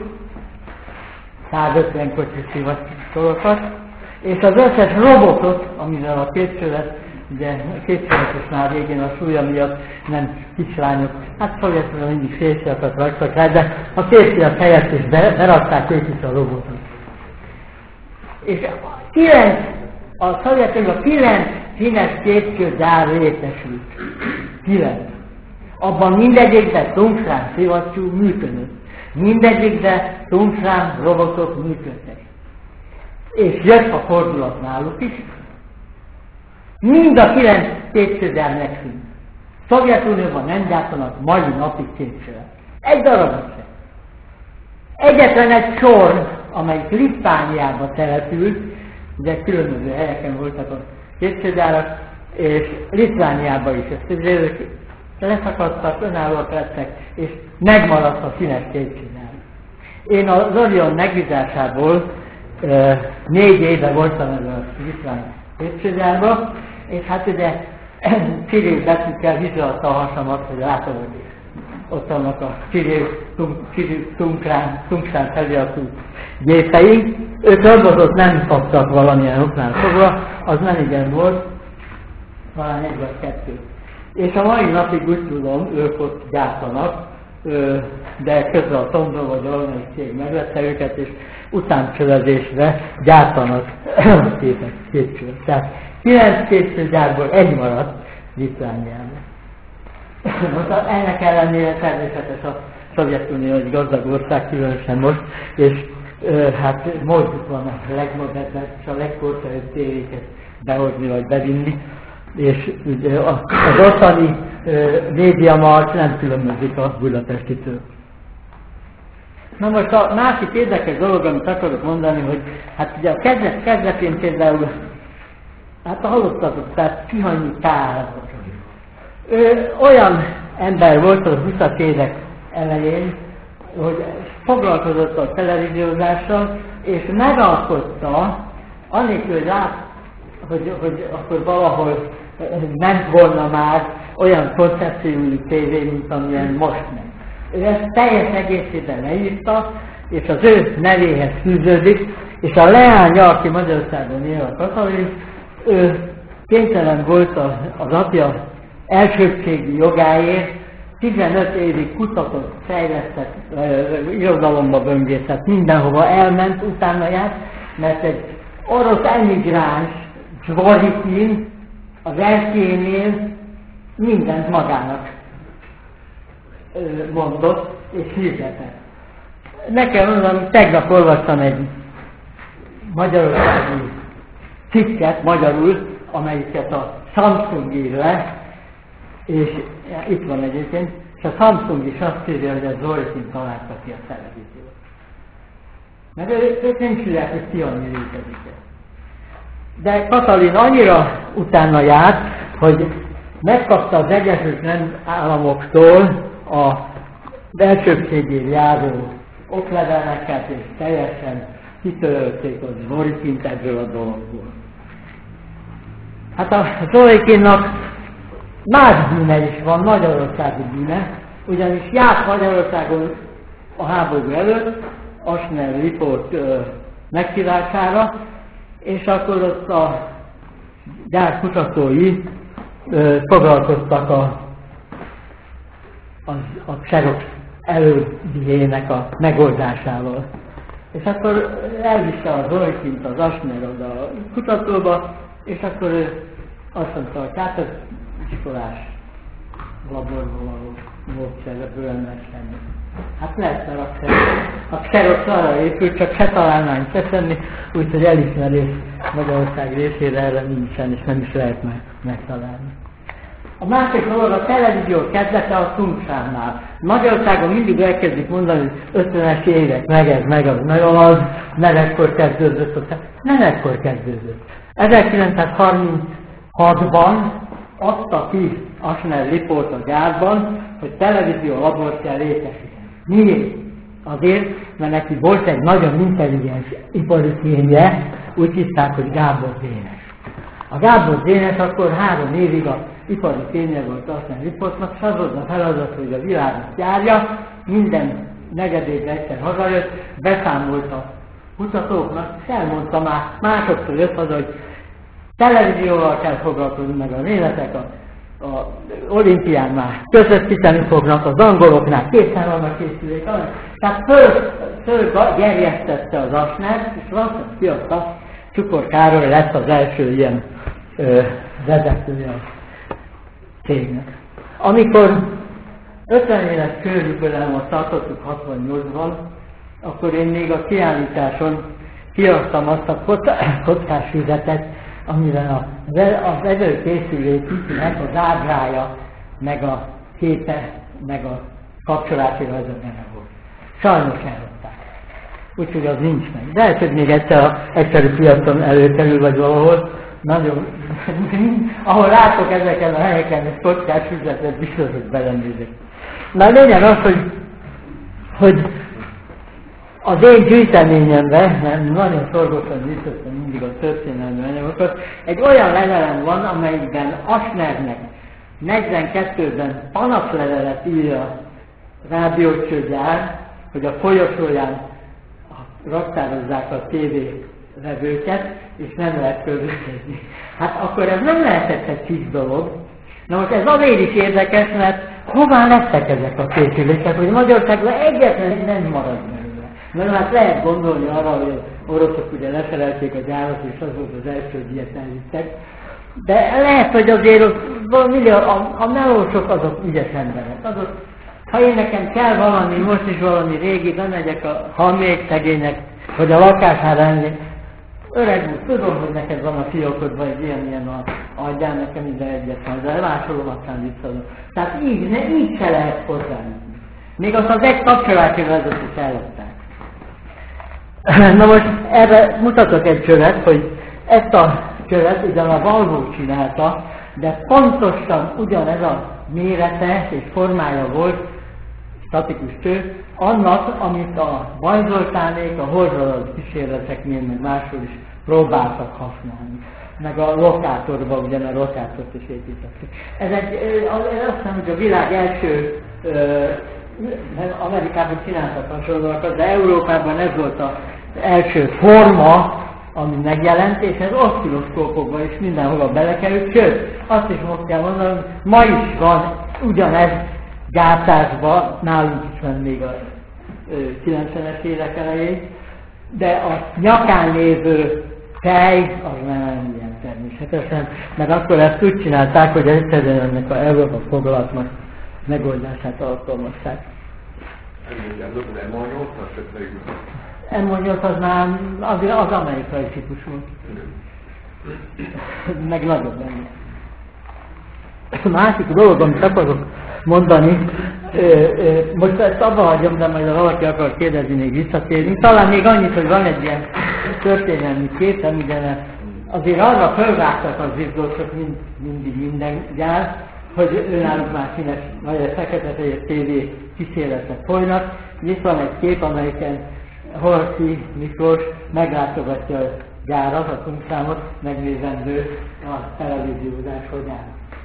150 kocsi szivattyúsorokat, és az összes robotot, amivel a képcsövet, ugye képcsövet is már végén a súlya miatt nem kislányok, hát Szovjetunió mindig férfiakat raktak rá, de a férfiak helyett is berakták ők is a robotot. És a Szovjetunió 9 színes képcsőgyár létesült. 9. Abban mindegyikben Tungsram szivattyú működött. Mindegyikben Tungsram robotok működtek. És jött a fordulat náluk is. Mind a 9 képcsőgyár megszűnt. Szovjetunióban nem gyártanak mai napig képcsővet. Egy darabot sem. Egyetlen egy sor, amelyik Litvániába települt, ugye különböző helyeken voltak a képcsőgyárak, és Litvániában is ezt leszakadtak, önállóak lettek, és megmaradt a színes képcsőgyár. Én az Orion megbízásából 4 éve voltam ebben a litván képcsőgyárban, és hát ugye Csirél betűkkel hízlalta a hasamat, hogy látom, hogy ott vannak a Csirél Tungsán feliratú gépeink. Ők robotot nem kaptak valamilyen oknál fogva, az nem igen volt, talán egy vagy kettő. És a mai napig úgy tudom, ők ott gyártanak, de közben a Tomra vagy valamelyik cég megvette őket, és utáncsövezésre gyártanak képcsövet. Tehát 9 képcsőgyárból egy maradt Litvániában. Most ennek ellenére természetes a Szovjetunió egy gazdag ország, különösen most, és hát módjuk van a legmodernebb és a legkorszerűbb tévéket behozni vagy bevinni, és az ottani médiamark nem különbözik a budapestitől. Na most a másik érdekes dolog, amit akarok mondani, hogy hát ugye a kezdetén például, hát hallottatok, tehát Tihanyi Kál. Ő olyan ember volt a 20-as évek elején, hogy foglalkozott a televíziózással, és megalkotta, anélkül hogy akkor valahol ment volna már olyan koncepciójú tévé, mint amilyen most megy. Ő ezt teljes egészében leírta, és az ő nevéhez fűződik, és a leánya, aki Magyarországon él, a Katalin, ő kénytelen volt az apja elsőbbségi jogáért, 15 évig kutatott, fejlesztett, irodalomba böngészett, mindenhova elment, utána járt, mert egy orosz emigráns Zsvorikin az Erkélynél mindent magának mondott és hirdetett. Nekem mondom, tegnap olvastam egy magyarországi cikket magyarul, amelyiket a Samsung ír le, és itt van egyébként, és a Samsung is azt írja, hogy a Zsvorikin találta ki a televíziót. Mert ők nem tudják, hogy Tihanyi létezik. De Katalin annyira utána járt, hogy megkapta az Egyesült Államoktól a elsőbbségért járó okleveleket, és teljesen kitörölték a Zsorikint ebből a dologból. Hát a Zsorikinnak más bűne is van, magyarországi bűne, ugyanis járt Magyarországon a háború előtt, Asner Liport megszívására, és akkor ott a gyárkutatói foglalkoztak a Xerox elődjének a megoldásával. És akkor elvitte a Zsorikint az Asner oda a kutatóba, és akkor ő azt mondta, hogy hát ez iskolás laborban való módszerből nem semmi. Hát lehet, mert a Xerox arra épült, csak se találmányt teszenni, úgyhogy elismerés Magyarország részére erre nincsen, és nem is lehet megtalálni. A másik dolog a televízió kezdete a Tungsánál. Magyarországon mindig elkezdik mondani, hogy 50-es évek, meg az, nem ekkor kezdődött. Nem ekkor kezdődött. 1936-ban adta ki Asner Liport a gyárban, hogy televízió labort kell létesíteni. Miért? Azért, mert neki volt egy nagyon intelligens ipari kémje, úgy hívták, hogy Gábor Dénes. A Gábor Dénes akkor 3 évig az ipari kémje volt Asner Liportnak, és az volt a feladat, hogy a világot járja, minden negyedévre egyszer hazajött, beszámolt a kutatóknak, és elmondta már másoktól jött haza, hogy televízióval kell foglalkozni, meg a németek a olimpián már közvetíteni fognak, az angoloknál készen vannak készülék, tehát fölgerjesztette az Asnert, és lassan kiadta, Csukor Károly lett az első ilyen vezetője a cégnek. Amikor 50 éves körülbelül tartottuk 68-ban, akkor én még a kiállításon kiadtam azt a kockás füzetet, amiben az előkészüléknek az ábrája, meg a képe, meg a kapcsolási rajzolmánya volt. Sajnos elrották. Úgyhogy az nincs meg. De hogy még egyszer a egyszerű piacon előkerül, vagy valahol, nagyon, ahol látok ezeken a helyeken egy kockás füzetet, biztos, hogy belenézek. Na a lényeg az, hogy Az én gyűjteményemben, mert nagyon szorgosan gyűjtöttem mindig a történelmi anyagokat, egy olyan levelem van, amelyikben Asnernek 42-ben panaszlevelet ír a rádiócsőgyár, hogy a folyosóján raktározzák a tévévevőket, és nem lehet közlekedni. Hát akkor ez nem lehetett egy kis dolog. Na most ez azért is érdekes, mert hová lettek ezek a készülékek, hogy Magyarországban egyetlen nem marad belőle. Mert hát lehet gondolni arra, hogy az oroszok ugye leszerelték a gyárat, és az volt az első, hogy ilyet elvittek. De lehet, hogy azért a melósok azok ügyes emberek. Azok, ha én nekem kell valami, most is valami régi, bemegyek ha még szegények, hogy a lakáshára engedjék. Öreg úr, tudom, hogy neked van a fiókodban egy ilyen adjál nekem minden egyet majd, de másolom, aztán visszadom. Tehát így se lehet hozzájutni. Még azt az egy kapcsoláti vezetőt eladták. Na most erre mutatok egy követ, hogy ezt a követ ugyan a Valvó csinálta, de pontosan ugyanez a mérete és formája volt, statikus kő, annak, amit a Bajzoltánék, a Horzsalad kísérleteknél, meg máshol is próbáltak használni. Meg a lokátorban, ugye a lokátort is építették. Ez azt hiszem, hogy a világ első, Amerikában csináltak hasonlóakat, de Európában ez volt az első forma, ami megjelent, és ez oszcilloszkópokban is mindenhova belekerült, sőt, azt is most kell mondanom, ma is van ugyanez gyártásban, nálunk is van még a 90-es évek elején, de a nyakán lévő tej az nem ilyen természetesen, mert akkor ezt úgy csinálták, hogy egyszerűen ennek a Európa fogalatnak megoldását alkalmazták. M8 az már az amerikai típus volt. Meg nagyobb lenni. A másik dolog, amit akarok mondani, most ezt abba hagyom, de majd ha valaki akar kérdezni, még visszatérni. Talán még annyit, hogy van egy ilyen történelmi kép, amiben azért arra fölvágtak az izgósok mindig minden gyár, hogy önállók már színes, vagy fekete-fehér TV kísérletek folynak. Itt van egy kép, amelyiken Horthy Miklós meglátogatja a gyárat, a Tungszámot, megnézendő a televíziózás, hogy áll.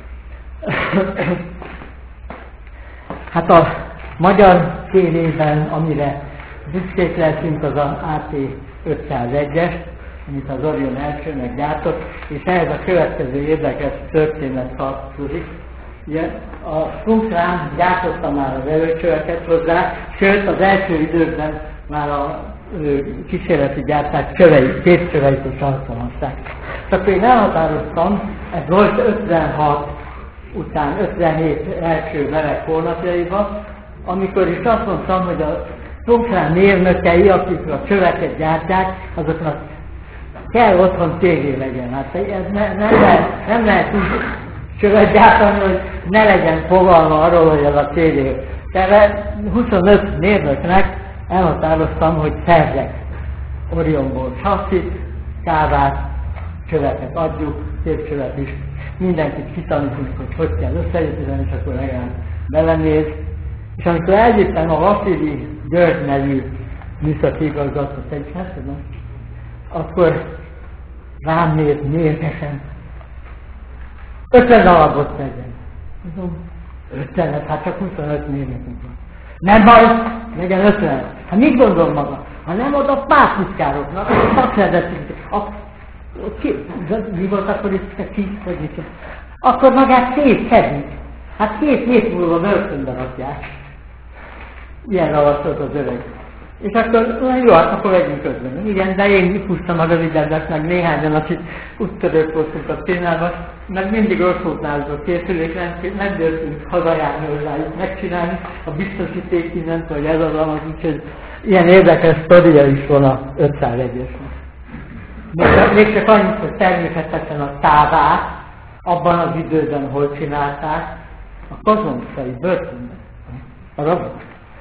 Hát a magyar tévében, amire büszkék lehetünk, az a AT501-es, amit az Orion elsőnek gyártott, és ehhez a következő érdekes történet tartozik. Ugye a Tungsrám gyártotta már az előcsöveket hozzá, sőt az első időkben már a kísérleti gyárták kézcsöveit is alkalmazták. Csak én elhatároztam, ez volt 56 után, 57 első meleg hónapjaiban, amikor is azt mondtam, hogy a Tungsrám mérnökei, akik a csöveket gyártják, azoknak kell otthon tévé legyen. Hát ez nem lehet úgy csövet gyártani, hogy ne legyen fogalma arról, hogy az a tévé. Tehát 25 mérnöknek elhatároztam, hogy szerzek Orionból sasszit, kávát, csöveket adjuk, szép csövet is. Mindenkit kitanítunk, hogy kell összejötteni, és akkor legalább belenéz. És amikor eljöttem a Vasili György nevű műszaki igazgatót egyhez, akkor rám néz mérgesen. 50 darabot tegyen. Mondom, 50, hát csak 25 mérnökünk van. Nem baj, legyen 50. Hát mit gondol maga? Ha nem adok pártitkároknak, akkor szakszervezetünk. Mi volt akkor itt ki, vagy mit? Akkor magát szétszedik. Hát 2 hét múlva börtönbe rakják. Ilyen ravasztott az öreg. És akkor, jó, hát akkor vegyünk közben. Igen, de én húztam a rövidebbet, meg néhányan, akik úttörők voltunk a témában, meg mindig rosszult náluk a készülék, nem dőltünk hazajárni hozzájuk megcsinálni, a biztosíték mindent, hogy ez az annak, úgyhogy ilyen érdekes sztoria is van a 501-esnek. Még csak annyit, hogy természetesen a távát abban az időben hol csinálták, a Kozonszai börtönben, a rabok.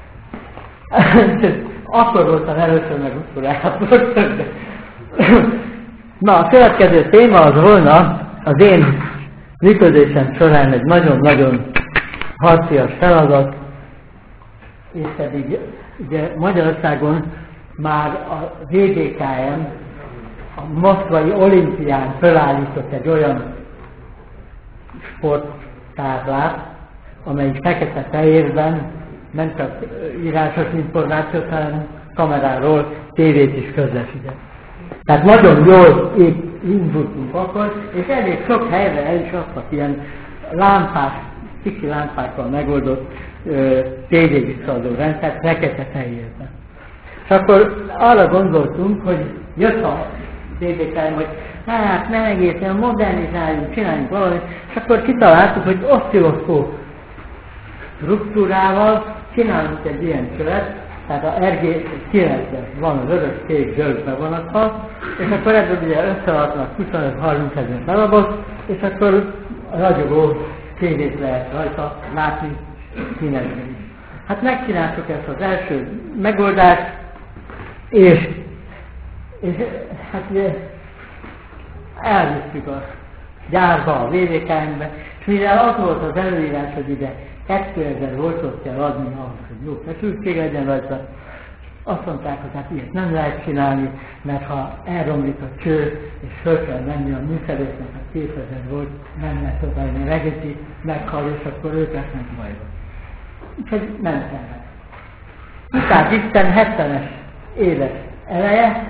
Akkor voltam először meg utoljára a börtönben. Na, a következő téma az volna az én működésem során egy nagyon-nagyon harcias feladat, és pedig ugye Magyarországon már a VDKM a moszkvai olimpián felállított egy olyan sporttáblát, amely fekete-fehérben nem csak írásos információt, hanem kameráról tévét is közvetített. Tehát nagyon jól indultunk akkor, és elég sok helyre el is adtak ilyen lámpás, kicsi lámpákkal megoldott tévévisszadó rendszert fekete-fehérben. És akkor arra gondoltunk, hogy jött a DDK-m, hogy hát nem egészen modernizáljunk, csináljunk valamit, és akkor kitaláltuk, hogy oszcilloszkóp struktúrával csinálunk egy ilyen követ, tehát a RG9-ben van az vörös, kék, zöld bevonattal, és akkor ebből ugye összeadnak 25-30 ezer darabot, és akkor ragyogó tévét lehet rajta látni, színezni. Hát megcsináltuk ezt az első megoldást, és hát ugye elvittük a gyárba, a VDKM-be, és mivel az volt az előírás, hogy ide 2000 voltot kell adni ahhoz, hogy jó feszültség legyen rajta, azt mondták, hogy hát ilyet nem lehet csinálni, mert ha elromlik a cső, és föl kell menni a műszerésznek, a 2000 volt, nem lehet odaadni, regeti, meghal, és akkor ők lesznek bajba. Úgyhogy nem kellett. Utána Isten 70-es éves eleje,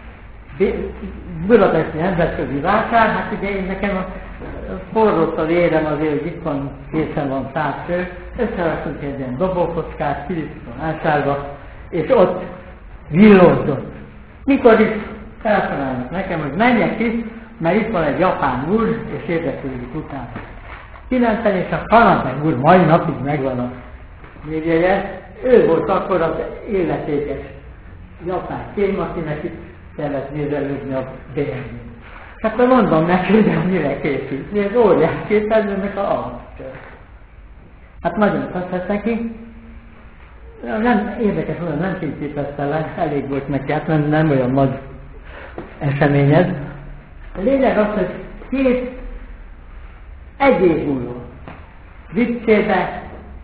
Budapesti Nemzetközi Vásár, hát ugye én nekem forrott a vérem azért, hogy itt van, készen van 100 cső, összeraktunk egy ilyen dobókockát, kivittük a vásárba, és ott villózott. Mikor is telefonálnak nekem, hogy menjek ki, mert itt van egy japán úr, és érdeklődik utána. Kimentem, és a Kanada úr mai napig megvan a névjegye, ő volt akkor az életékes japán kém, aki neki kellett nézelődni a BMW-n. És akkor mondom neki, hogy mire készült. Ez óriás képernyőnek a alapcső. Hát nagyon tetszett neki. Nem érdekes, olyan nem fényképezte le, elég volt neki, hát nem olyan nagy esemény ez. A lényeg az, hogy egy év múlva Lipcsébe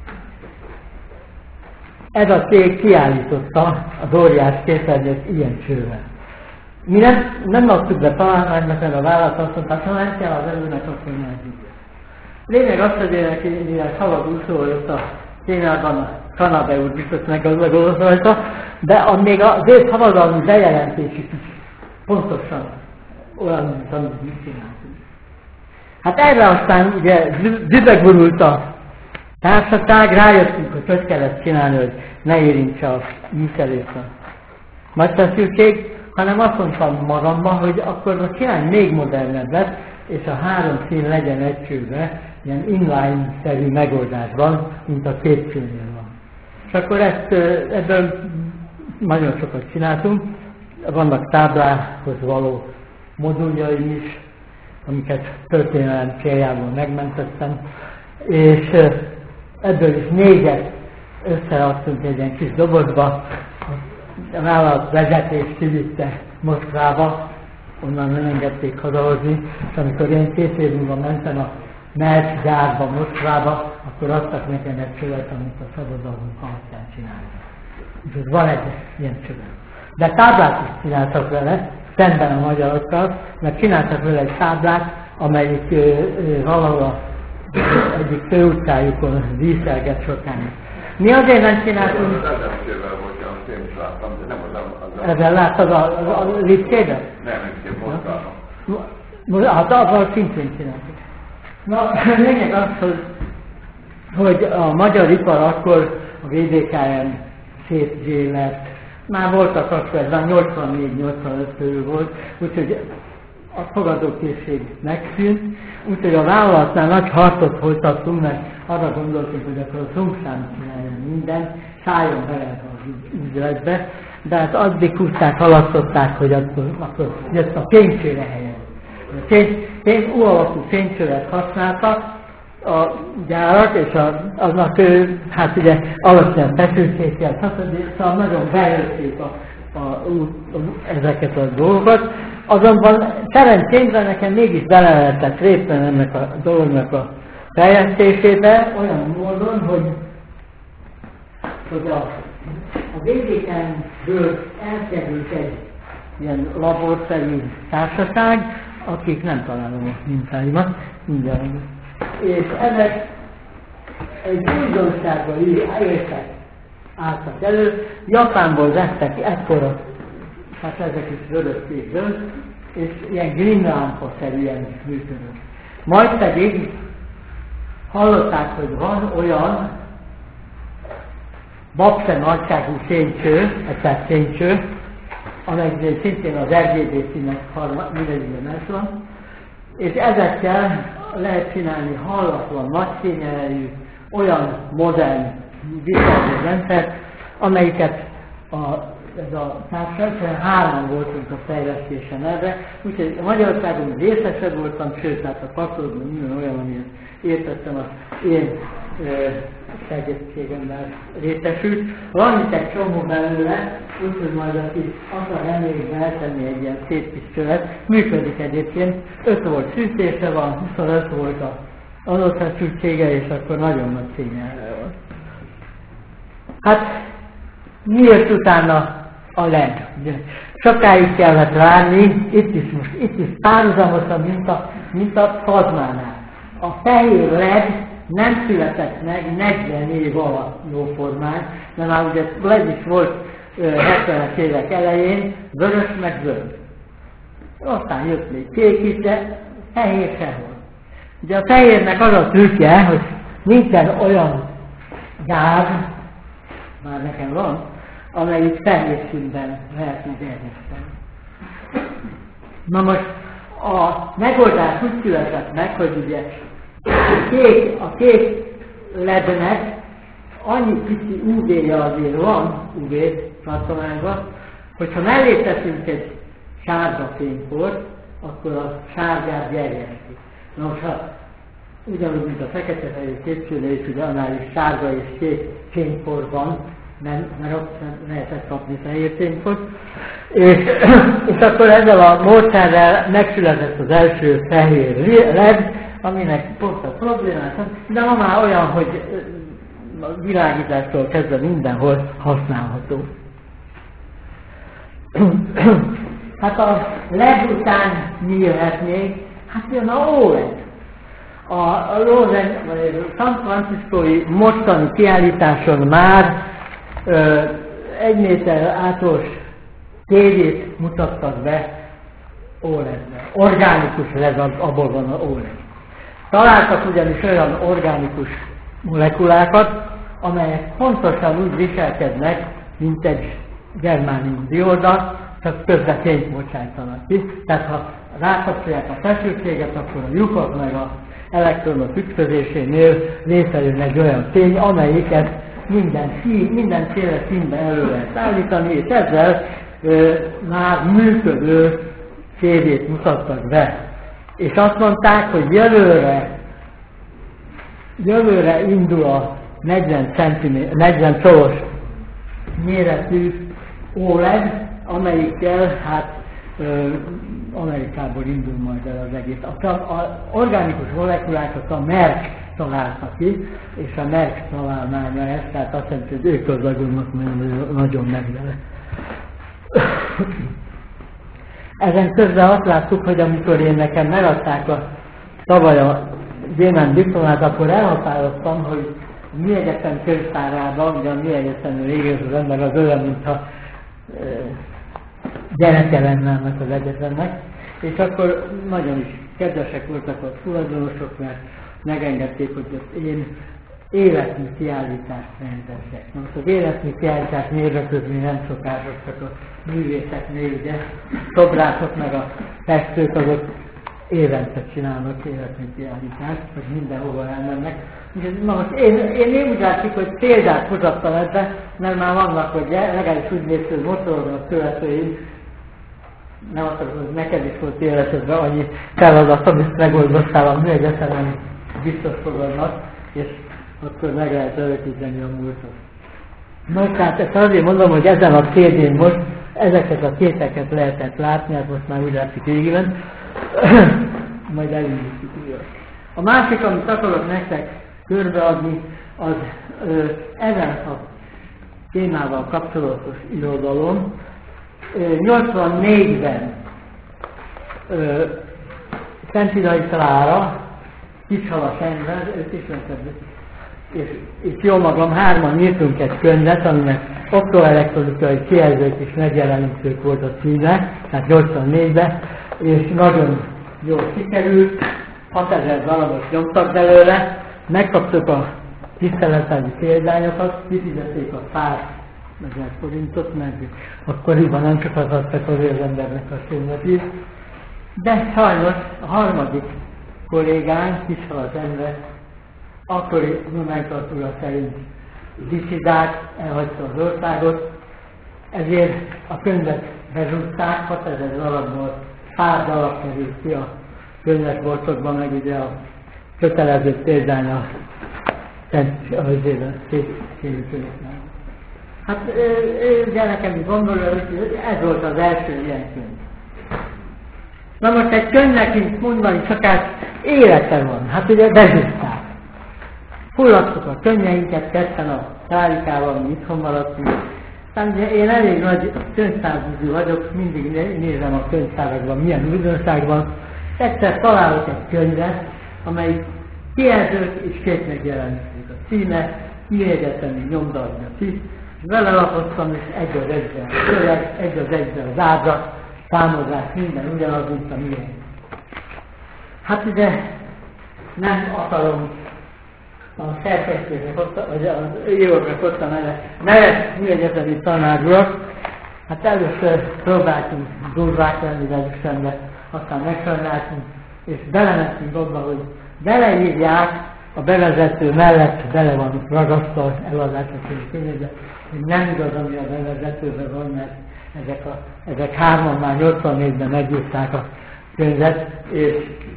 ez a cég kiállította az óriás képernyőt ilyen csővel. Mi nem adtuk be találmánynak, mert a vállalat azt mondta, ha nem kell az előnek, akkor nem. Lényeg az, hogy én mivel halad úszó jött a tényában a Kanada úr biztos meggazdagodott rajta, de még az ő szabadalmi bejelentésük is pontosan olyan, mint amit mi csináltunk. Hát erre aztán ugye dübegborult a társaság, rájöttünk, hogy kellett csinálni, hogy ne érintse a műszerét a nagy feszültség, hanem azt mondtam magamban, hogy akkor most csinálj még modernebbet, és a 3 szín legyen egy csőbe, ilyen inline-szerű megoldásban, mint a 2 színnél van. És akkor ebből nagyon sokat csináltunk, vannak táblához való moduljai is, amiket történelem céljából megmentettem, és ebből is 4-et összeadtunk egy ilyen kis dobozba, a vállalat vezetés kivitte Moszkvába, onnan nem engedték hazahozni, és amikor én 2 év múlva mentem a Merck gyárba Moszkvába, akkor adtak nekem egy csövet, amit a szabadalmunk alapján csináltak. Úgyhogy van egy ilyen csövet. De táblát is csináltak vele, szemben a magyarokkal, mert csináltak vele egy táblát, amelyik valahol egyik főutcájukon díszelget sokáig. Mi azért nem csináltunk... Ezzel láttad a Lipcsébe? Nem, Moszkvában. Hát abban szintén csináltuk. Na, lényeg az, hogy a magyar ipar akkor a VDKM szétgyéllett. Már voltak akkor, ez már 84-85 körül volt, úgyhogy a fogadókészség megszűnt, úgyhogy a vállalatnál nagy harcot folytattunk, mert arra gondoltunk, hogy akkor a szomszám csináljon mindent, szálljon bele az ügyletbe, de hát addig húzták, halasztották, hogy akkor jött a fénycsőre helyen. U-alakú fénycsőret használtak a gyárak, és aznak hát ugye alacsony feszültséggel, szóval nagyon beölték ezeket a dolgokat. Azonban szerencsémre nekem mégis bele lehetett részben ennek a dolognak a fejlesztésébe, olyan módon, hogy a a VDK-ből elkerült egy ilyen laborszerű társaság, akik nem találom a mintáimat, mindjárt. És ezek egy újdonsággal álltak elő, Japánból vettek ekkora, hát ezek is vörös-kékből, és ilyen greenlámpa-szerűen működött. Majd pedig hallották, hogy van olyan babsze nagyságú fénycső, egy fénycső, amely szintén az RGB színek mindegyikben van, és ezekkel lehet csinálni hallatlan nagy fényerejű, olyan modern viselőrendszert, amelyiket ez a társaság, hárman voltunk a fejlesztésen erre, úgyhogy Magyarországon részesebb voltam, sőt, hát a kapcsolatban minden olyan, amiért értettem, az én segítségemmel részesült. Van itt egy csomó belőle, úgyhogy majd aki akar emlékbe eltenni egy ilyen szép kis csövet, működik egyébként, 5 volt fűtése van, 25 volt az adófeszültsége, és akkor nagyon nagy fényelve volt. Hát, miért utána a LED? Sokáig kellett várni, itt is párhuzamosan, mint a plazmánál. A fehér LED nem született meg 40 év alatt jóformán, de már ugye LED is volt 70-es évek elején, vörös meg zöld. Aztán jött még kék is, de fehér sehol. Ugye a fehérnek az a trükkje, hogy nincsen olyan gáz, már nekem van, amelyik fehér színben lehet terjeszteni. Na most a megoldás úgy született meg, hogy ugye a kék lednek annyi pici UV-ja azért van, UV tartományban, hogyha mellé teszünk egy sárga fénykort, akkor a sárgát gerjeszti. Na most ha ugyanúgy, mint a fekete-fehér képcsőre is, ugye annál is sárga és kék fénykor van, mert ott lehetett kapni fehér fénykort. És akkor ezzel a módszerrel megszületett az első fehér LED, aminek pont a problémát, de ma már olyan, hogy a világítástól kezdve mindenhol használható. Hát a LED után mi jöhet még? Hát jön a OLED. A Rosen, vagy a San Franciscói mostani kiállításon már 1 méter átlos tévét mutattak be OLED-re. Organikus LED, abból van a OLED. Találtak ugyanis olyan organikus molekulákat, amelyek pontosan úgy viselkednek, mint egy germánium dioda, csak közben fényt bocsájtanak ki. Tehát ha rákapcsolják a feszültséget, akkor a lyukak meg a elektronok ütközésénél létrejön egy olyan fény, amelyiket mindenféle színben elő lehet állítani, és ezzel már működő tévét mutattak be. És azt mondták, hogy jövőre indul a 40 colos méretű OLED, amelyikkel hát Amerikából indul majd el az egész. Az organikus molekulákat a Merck találta ki, és a Merck találmánya ezt, tehát azt jelenti, hogy ők gazdagodnak nagyon megvele. Ezen közben azt láttuk, hogy amikor én nekem megadták tavaly a Gémen diplomát, akkor elhatároztam, hogy mi egyetem könyvtárában, ugye a mi egyetemről végező az ember az olyan, mintha gyereke lenne ennek az egyetemnek, és akkor nagyon is kedvesek voltak a tulajdonosok, mert megengedték, hogy én életmű kiállítást rendezek. Na most az életmű kiállítás névre közül nem szokásos, csak a művészeknél, ugye, szobrászok meg a festők, azok évente csinálnak életmű kiállítást, hogy mindenhova elmennek. Na most én úgy látszik, hogy példát mutattam ebbe, mert már vannak, hogy legalábbis úgy néz ki, hogy motorolnak követőim, nem akarok, hogy neked is volt életedben annyi feladat, amit megoldoztál a műegyetemen, biztos fogadnak, és akkor meg lehet örökíteni a múltat. Most hát ezt azért mondom, hogy ezen a CD-n most ezeket a képeket lehetett látni, hát most már úgy látszik végében, majd elindítjuk újra. A másik, amit akarok nektek körbeadni, az ezen a témával kapcsolatos irodalom. 84-ben Szentidai Klára, Kishalas Endre, őt ismerted, és jó magam, hárman írtunk egy könyvet, aminek optoelektronikai kijelzők és megjelenítők volt a címe, tehát 84-ben, és nagyon jól sikerült, 6000 darabot nyomtak belőle, megkaptuk a tiszteleteli példányokat, kifizették a 100 000 forintot, mert akkoriban nem sokat adtak az embernek a könyvet is. De sajnos a harmadik kollégánk, Kishalas Endre, akkori nomenklatúra szerint disszidált, elhagyta az országot, ezért a könyvet bezúzták, 6000 darabból 100 darab került ki a könyvesboltokban, meg ugye a kötelező példány a szépen. Hát ugye nekem is gondolja, hogy ez volt az első ilyen könyv. Na most egy könyvnek mondani csak élete van, hát ugye bezúzták. Fulladtuk a könyveinket, ketten a Klárikával, mi itthon maradtunk. Aztán én elég nagy könyvtárbízű vagyok, mindig nézem a könyvtárakban, milyen újdonság van. Egyszer találok egy könyvet, amelyik kijelzők és két megjelenítők. A címe, kiegyetemi nyomdalja ki, és belelapoztam, és egy az egyben a szöveg, egy az egyben az ábra, számozás, minden ugyanaz, mint a miénk. Hát ugye nem akarom a szerkesztőnek, vagy az íróknak ott a neves műegyetemi tanárulat. Hát először próbáltunk durvák lenni velük, aztán megsajnáltunk, és belementünk abba, hogy beleírják, a bevezető mellett bele van ragasztva az eladásra könyvbe, hogy nem igaz, ami a bevezetőben van, mert ezek hárman már 84-ben megírták a könyvet, és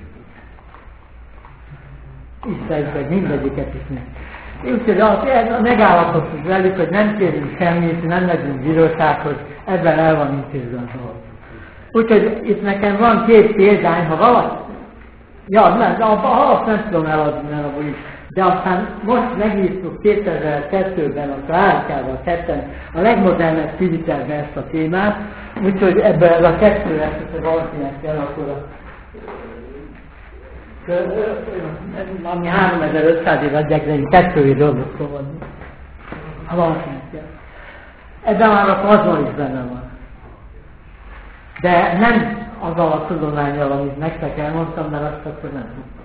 ismerjük, hogy mindegyiket is meg. Úgyhogy megállapodtunk velük, hogy nem kérünk semmit, nem megyünk bírósághoz, ebben el van intézve a dolog. Úgyhogy itt nekem van két példány, ha valaki... Ja, nem, azt nem tudom eladni, mert abból is. De aztán most megírtuk 2002-ben a Klárikával ketten a legmodernebb fiziterben ezt a témát, úgyhogy ebben ez a kettő lesz, hogyha valakinek kell, akkor ami 3500 év adják, de én kettői dolgot fogadni. Ha valakinek kell. Ebben már a plazma is benne van. De nem azzal a tudománnyal, amit nektek elmondtam, mert azt akkor nem tudtam.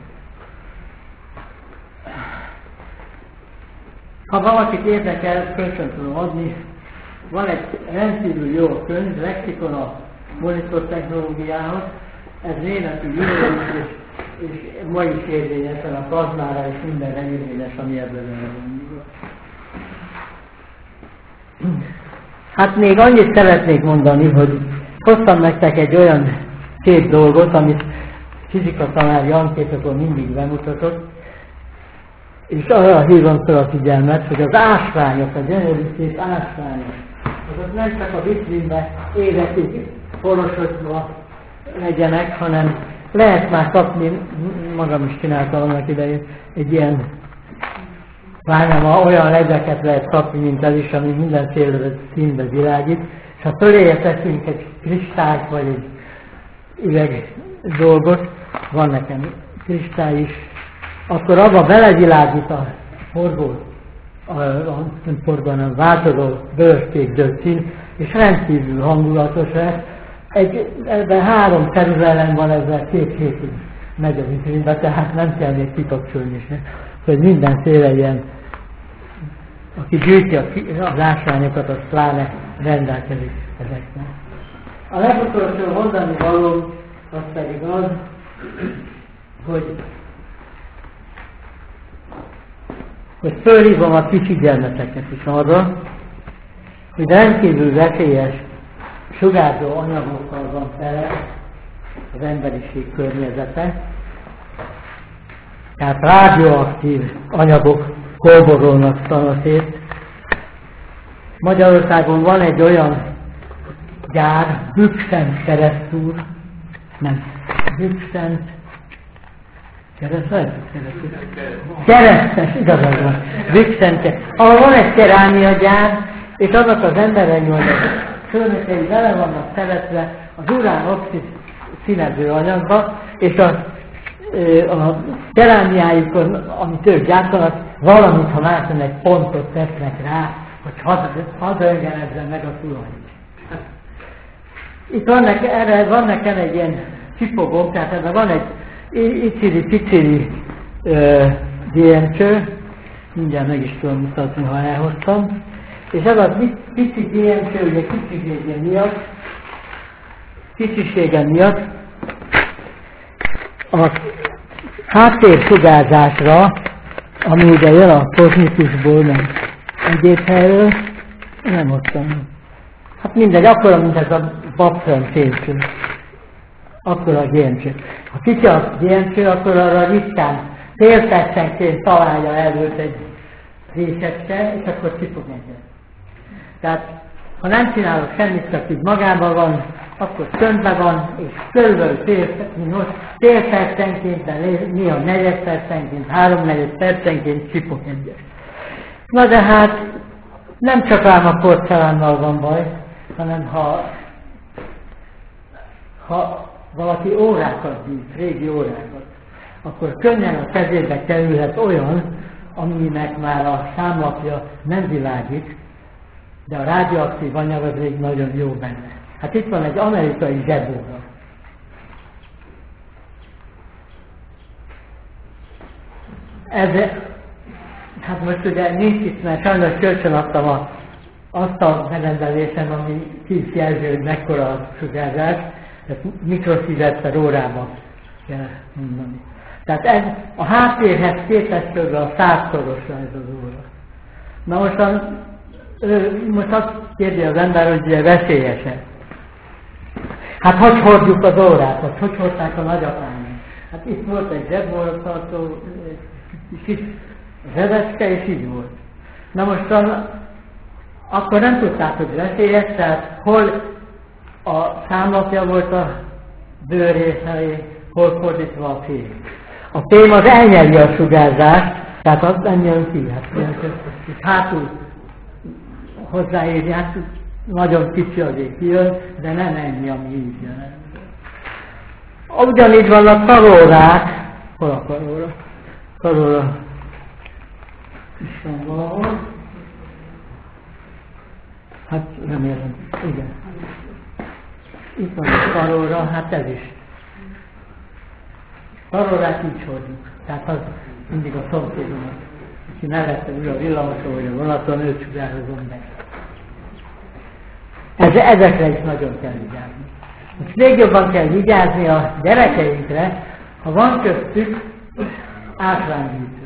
Ha valakit érdekel, kölcsön tudom adni. Van egy rendkívül jó könyv, Lexikon a monitor technológiához. Ez németül író, és ma is érvényesen a plazmára és mindenre érvényes, ami ebben van. Hát még annyit szeretnék mondani, hogy hoztam nektek egy olyan szép dolgot, amit fizikatanár Janképekor mindig bemutatott, és arra hívom fel a figyelmet, hogy az ásványok, a gyönyörű szép ásványok, azok nem csak a vitrínbe életig porosodva legyenek, hanem lehet már kapni, magam is csináltam annak idején, egy ilyen olyan ledeket lehet kapni, mint ez is, ami mindenféle színbe világít, és ha föléje teszünk egy kristályt, vagy egy üveg dolgot, van nekem kristály is, akkor abba belevilágít a forgó, nem változó vöröskék-zöld szín, és rendkívül hangulatos lesz. Ebben 3 ceruzellen van, ezzel 2 hétig megy a vitrínbe, tehát nem kell még kikapcsolni se, hogy mindenféle ilyen, aki gyűjti az ásványokat, az pláne rendelkezik ezeknek. A legutolsó mondani való az pedig az, hogy fölhívom a kis figyelmeteket is arra, hogy rendkívül veszélyes sugárzó anyagokkal van tele az emberiség környezete, tehát rádióaktív anyagok kolborolnak szanaszét. Magyarországon van egy olyan gyár, Bükszent keresztúr, nem, Bükszent, keresztes, igazad van, Bükszent, ahol van egy kerámia gyár, és annak az emberanyagnak főnökei vele vannak szeretve az urán-oxid színező anyagba, és a kerámiájukon, amit ők gyártanak, valamit, ha látom, egy pontot tesznek rá, hogy hadd öngenezzen meg a tulajt. Itt van nekem egy ilyen csipogó, tehát ebben van egy iciri-piciri gyémcső, mindjárt meg is tudom mutatni, ha elhoztam, és ez a pici gyémcső, ugye kicsisége miatt a háttérsugárzásra, ami ugye jön a kozmikusból, meg egyéb helyről, nem hoztam. Hát mindegy, akkora, mint ez a babfön félcső. Akkor a gyémcső. Ha kicsi a gyémcső, akkor arra ritkán félpercenként találja előtt egy részecske, és akkor csipog egyet. Tehát, ha nem csinálok semmit, csak így magában van, akkor csöndben van, és körülbelül fél percenként, de néha negyed percenként, 3-4 percenként csipog egyet. Na de hát, nem csak ám a porcelánnal van baj, hanem ha valaki órákat gyűjt, régi órákat, akkor könnyen a kezébe kerülhet olyan, aminek már a számlapja nem világít, de a rádióaktív anyag az még nagyon jó benne. Hát itt van egy amerikai zsebóra. Hát most ugye nincs itt, mert sajnos kölcsön adtam azt a merendelésem, ami jelzi, hogy mekkora a sugárzás, tehát mikroszívet per órában kell mondani. Tehát ez a háttérhez képest kb. A 100-szorosra ez az óra. Na most azt kérdi az ember, hogy ugye veszélyes-e. Hát hogy hordjuk az órát? Hogy hordták a nagyapámok? Hát itt volt egy zsebbortartó, kis zsebecske, és így volt. Na most akkor nem tudták, hogy veszélyes, tehát hol a számlapja volt a bőrész helyé, hol fordítva a fém. A fém az elnyeli a sugárzást, tehát az nem jön ki. Hát hátul hozzáírják, nagyon kicsi azért kijön, de nem ennyi, ami így jön. Ugyanígy vannak karórák. Hol a karóra? Karóra is van valahol. Hát remélem, igen. Itt van a karóra, hát ez is. Karórát így hordjuk. Tehát az mindig a szomszédomat. Aki mellette ül a villamoson vagy a vonaton, őt sugározom be. Ezekre is nagyon kell vigyázni. Most még jobban kell vigyázni a gyerekeinkre, ha van köztük ásványgyűjtő.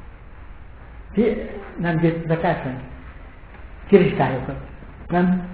Nem gyűjtöttek ásványt? Kiristályokat. Nem?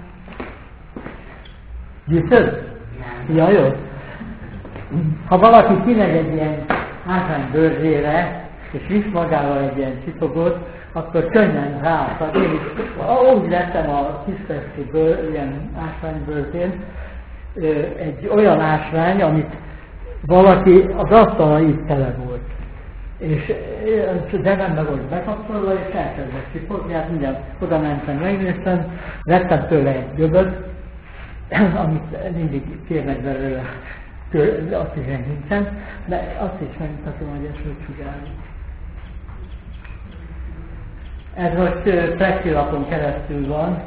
Gyűjtöd? Ja, jó. Ha valaki kimegy egy ilyen ásványbőrzére, és visz magával egy ilyen csipogót, akkor könnyen ráakad. Én is úgy lettem a Kispesti ilyen ásványbőrzén, egy olyan ásvány, amit valaki az asztala így tele volt. És de nem meg volt bekapcsolva, és elkezdett csipogni, hát mindjárt oda mentem, megnéztem, vettem tőle egy göböt, amit mindig kérnek belőle, azt is megnéztem, de azt is megmutatom, hogy ez hogy sugárzik. Ez most plexilapon keresztül van,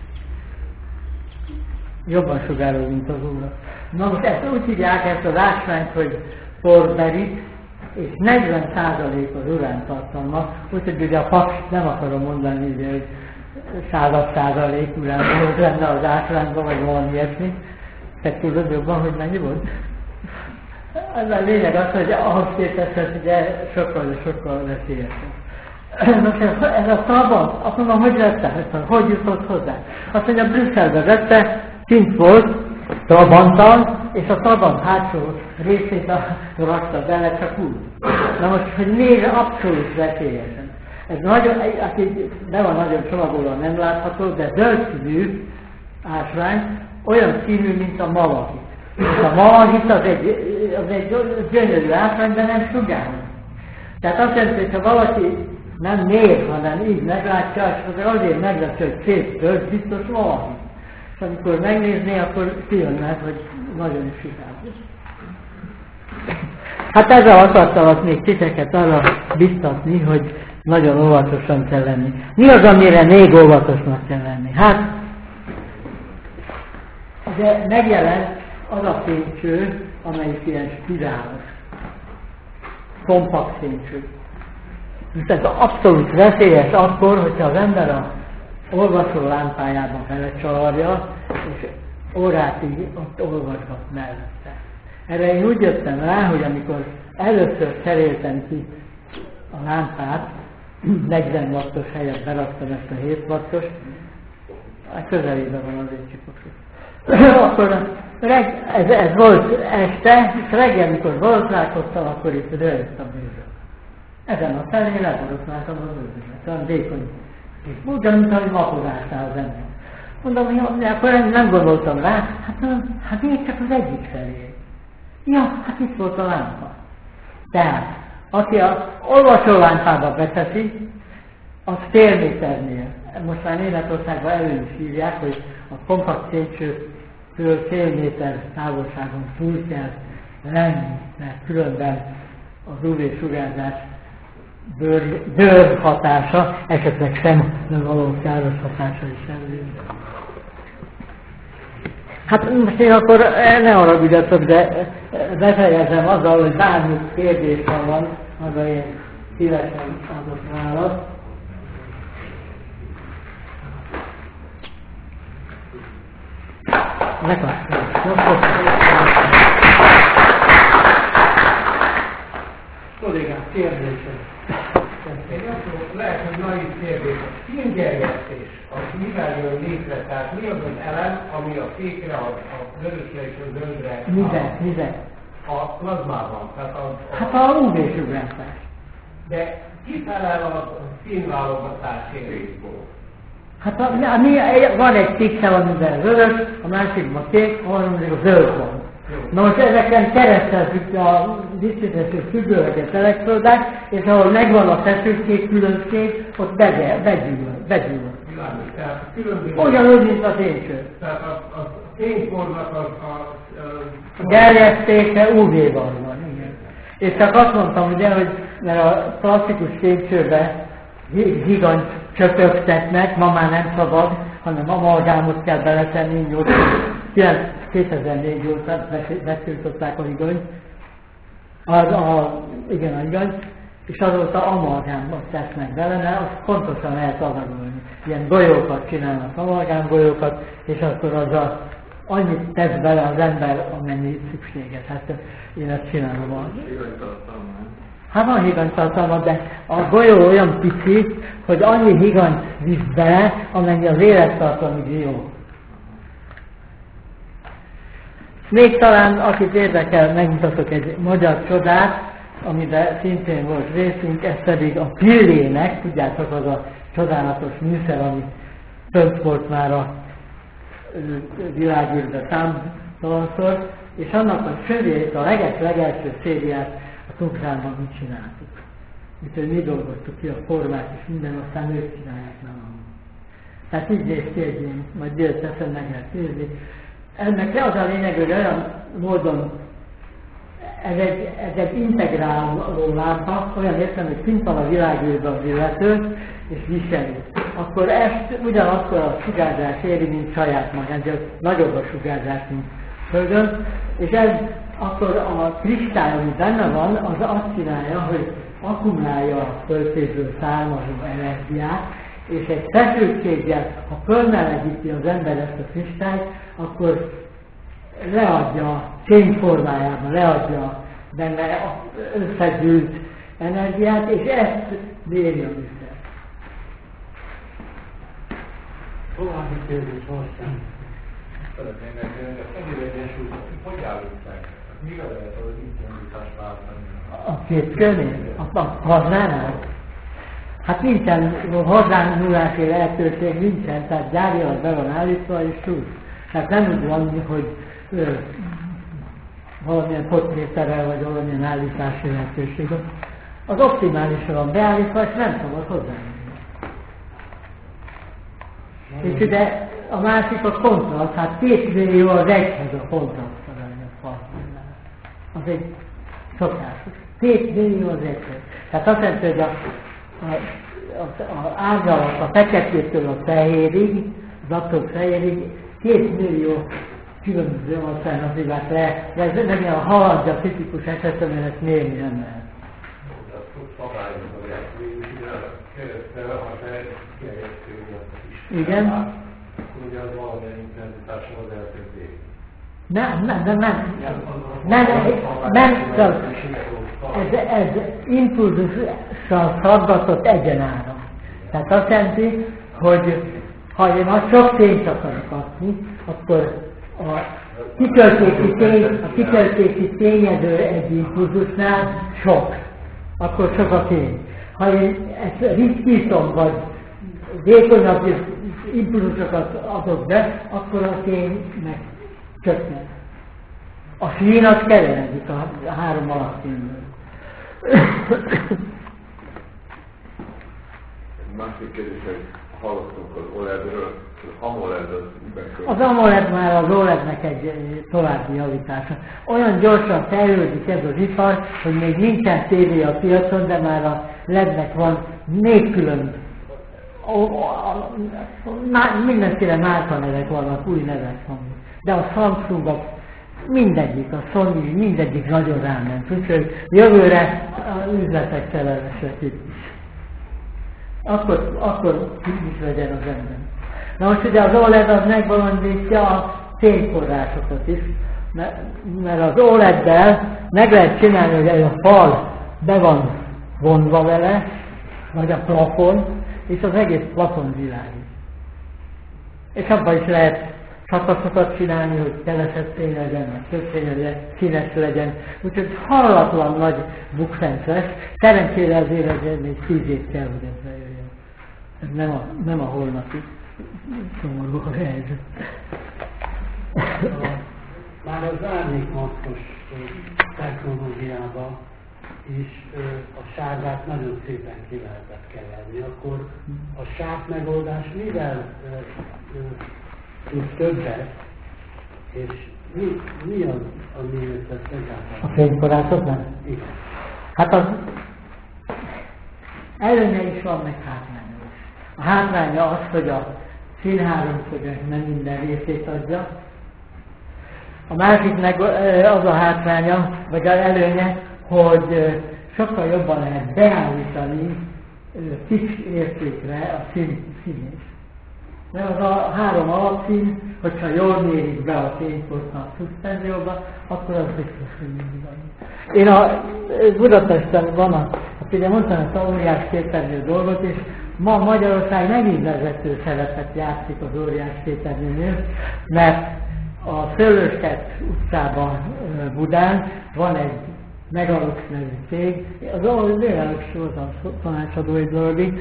jobban sugárol, mint az óra. Na most ezt úgy hívják ezt az ásványt, hogy porberit, és 40% az urántartalma, úgyhogy ugye a paks nem akarom mondani, hogy 100% uránból lenne az ásványban, vagy valami ilyesmi. Te tudod jobban, hogy mennyi volt? Az a lényeg az, hogy ahhoz képest, hogy ugye sokkal veszélyesebb. Most ez a szabad, azt mondom, hogy vette? Hogy jutott hozzá? Azt mondja, Brüsszelbe vette, kint volt, Trabanttal, és a Trabant hátsó részét rakta bele csak úgy. Na most, hogy még abszolút veszélyesen. Ez nagyon, aki be van nagyon csomagolva, nem látható, de zöld színű ásvány, olyan színű, mint a malachit. A malachit az egy gyönyörű ásvány, de nem sugárzik. Tehát azt jelenti, hogy ha valaki Nem mér, hanem így meglátja, és azért meglátja, hogy szép tört, biztos valami. És amikor megnézné, akkor kijönne, hogy nagyon is sikáros. Hát ezzel akartalak még titeket arra biztatni, hogy nagyon óvatosan kell lenni. Mi az, amire még óvatosnak kell lenni? Hát, ugye megjelent az a fénycső, amelyik ilyen spirálos, kompakt fénycső. Ez abszolút veszélyes akkor, hogyha az ember a olvasó lámpájában belecsavarja, és órátig ott olvasgat mellette. Erre én úgy jöttem rá, hogy amikor először cseréltem ki a lámpát, 40 wattos helyett beraktam ezt a 7 wattos, közelében van az én csipos. Akkor ez volt este, és reggel, amikor borotválkoztam, akkor itt röjött a bőröm. Ezen a felé leborotváltam a bőrömet, olyan vékony. Ugyanúgy, ahogy vaporáltál az ember. Mondom, hogy akkor nem gondoltam rá, hát még csak az egyik felé. Ja, hát itt volt a lámpa. Tehát, aki az olvasólámpába beteszi, az fél méternél. Most már Németországban elő is hívják, hogy a kompakt fénycsőtől fél méter távolságon túl kell lenni, mert különben az UV-sugárzás bőr hatása, esetleg nem való káros hatása is előjön. Hát most én akkor ne haragudjatok, de befejezem azzal, hogy bármi kérdés van, arra én szívesen adok választ. Kollégák, kérdések. Lehet, hogy naív kérdés. A színgerjesztés, az mivel jön létre? Tehát mi az az elem, ami a kékre, a vörösre és a zöldre? Mizet. A plazmában. Hát a UV-sugárzás. De ki felel a színválogatásért? Hát van egy pixel, amiben vörös, a másikban kék, a harmadik a zöld van. Na most ezeken keresztül a diszkrétesű függőleges elektrodák, és ahol megvan a feszültség, különbség, ott begyűlöl. Ugyanúgy, mint a fénycső. Tehát a fénykornak a gerjesztése UV-ban van, igen. És csak azt mondtam, ugye, hogy mert a klasszikus fénycsőbe higany csöpögtetnek, ma már nem szabad, hanem amalgámot kell beletenni, 2004 óta betiltották a higanyt, igen, a higanyt, és azóta amalgámot tesznek bele, mert azt pontosan lehet adagolni. Ilyen golyókat csinálnak, amalgámgolyókat, és akkor azzal annyit tesz bele az ember, amennyi szükséges. Hát én ezt csinálom. Hát van higanytartalma, de a golyó olyan pici, hogy annyi higanyt visz bele, amennyi az élettartalmig jó. Még talán, akit érdekel, megmutatok egy magyar csodát, amiben szintén volt részünk, ez pedig a pillének, tudjátok, az a csodálatos műszer, ami fönt volt már a világűrbe számtalanszor, és annak a sövét, a legelső szériát a Tugránban mit csináltuk. Úgyhogy mi dolgoztuk ki a formát, és minden, aztán ők csinálják nálam. Tehát így néz ki egy ilyen, majd délután meg lehet nézni. Ennek az a lényeg, hogy olyan módon ez egy integráló lámpa, olyan értem, hogy kint van a világűrben az illető, és viseli. Akkor ezt ugyanakkor a sugárzás éri, mint saját magát, de nagyobb a sugárzás, mint Földön, és ez akkor a kristály, ami benne van, az azt csinálja, hogy akkumulálja a földszéből származó energiát, és egy feszültséggel, ha fölmelegíti az ember ezt a kristályt, akkor leadja fényformájában, leadja benne összegyűlt energiát, és ezt véri a műszer. További kérdés, hozzám. Szeretném megkérdezni, a személyegyensúlyt hogy állítják? Mivel lehet az intenzitást váltani? A képzőnél? A haznánál? Hát nincsen hozzánulási lehetőség, nincsen, tehát gyárilag be van állítva és túl. Tehát nem úgy van, hogy valamilyen potméterrel vagy valamilyen állítási lehetőség. az optimálisra van beállítva, és nem szabad hozzányúlni. És ugye a másik a kontraszt, hát 2 millió az egyhez a kontraszt aránya. Az egy szokásos. 2 millió az egyhez. Tehát azt jelenti, hogy az árnyalat a feketétől a fehérig, az attól fehérig 2 millió különböző alternatívát legyen a haladja a kritikus esetben, mert ezt mérni nem lehet. Igen. Akkor ugye az valamilyen intenzitású az eltűnték. Nem, ez impulzussal szaggatott egyenáram. Tehát azt jelenti, hogy ha én csak fényt akarok adni, akkor a kitöltési tényező egy impulzusnál sok. Akkor sok a fény. Ha én ezt ritkítom, vagy vékonyabb impulzusokat adok be, akkor a fény meg csökken. A szín az keveredik a 3 alapszínből. Másik kérdés, hogy hallottunk az OLED-ről, az AMOLED az miben. Az AMOLED már az OLED-nek egy további javítása. Olyan gyorsan fejlődik ez az ipar, hogy még nincsen tévé a piacon, de már a LED-nek van 4 külön. Mindenféle márkanevek vannak, új nevek vannak. De a Samsung, mindegyik, a Sony, mindegyik nagyon ráment. Úgyhogy jövőre az üzletek szerelmesek itt is. Akkor is legyen az ember. Na most ugye az OLED az megbolondítja a fényforrásokat is, mert az OLED-del meg lehet csinálni, hogy a fal be van vonva vele, vagy a plafon, és az egész plafon világít. És abban is lehet szakaszokat csinálni, hogy kevesebb fény legyen, vagy több fény legyen, színes legyen. Úgyhogy hallatlan nagy bukfenc lesz. Szerencsére az életben még 10 év kell, hogy ez bejöjjön. Ez nem a holnapi szomorú helyzet. Már az árnyékmaszkos technológiában is a sárgát nagyon szépen ki lehetett keverni. Akkor a sáv megoldás mivel tud többet, és mi az, ami ezt egyáltalán? A fényforrásoknál? Igen. Hát az előnye is van, meg hátránya is. A hátránya az, hogy a színháromszögek nem minden részét adja. A másik meg az a hátránya, vagy az előnye, hogy sokkal jobban lehet beállítani fix értékre a színét. Mert az a 3 alapszín, hogyha jól mérik be a fénykort a szuszpenzióba, akkor az biztos, hogy mindig annyi. Én a Budapesten van, ugye mondtam ezt a óriás képernyő dolgot, és ma Magyarország megint vezető szerepet játszik az óriás képernyőnél, mert a Szőlőskert utcában Budán van egy Megalux nevű cég, az Megalux voltam tanácsadói dolgig,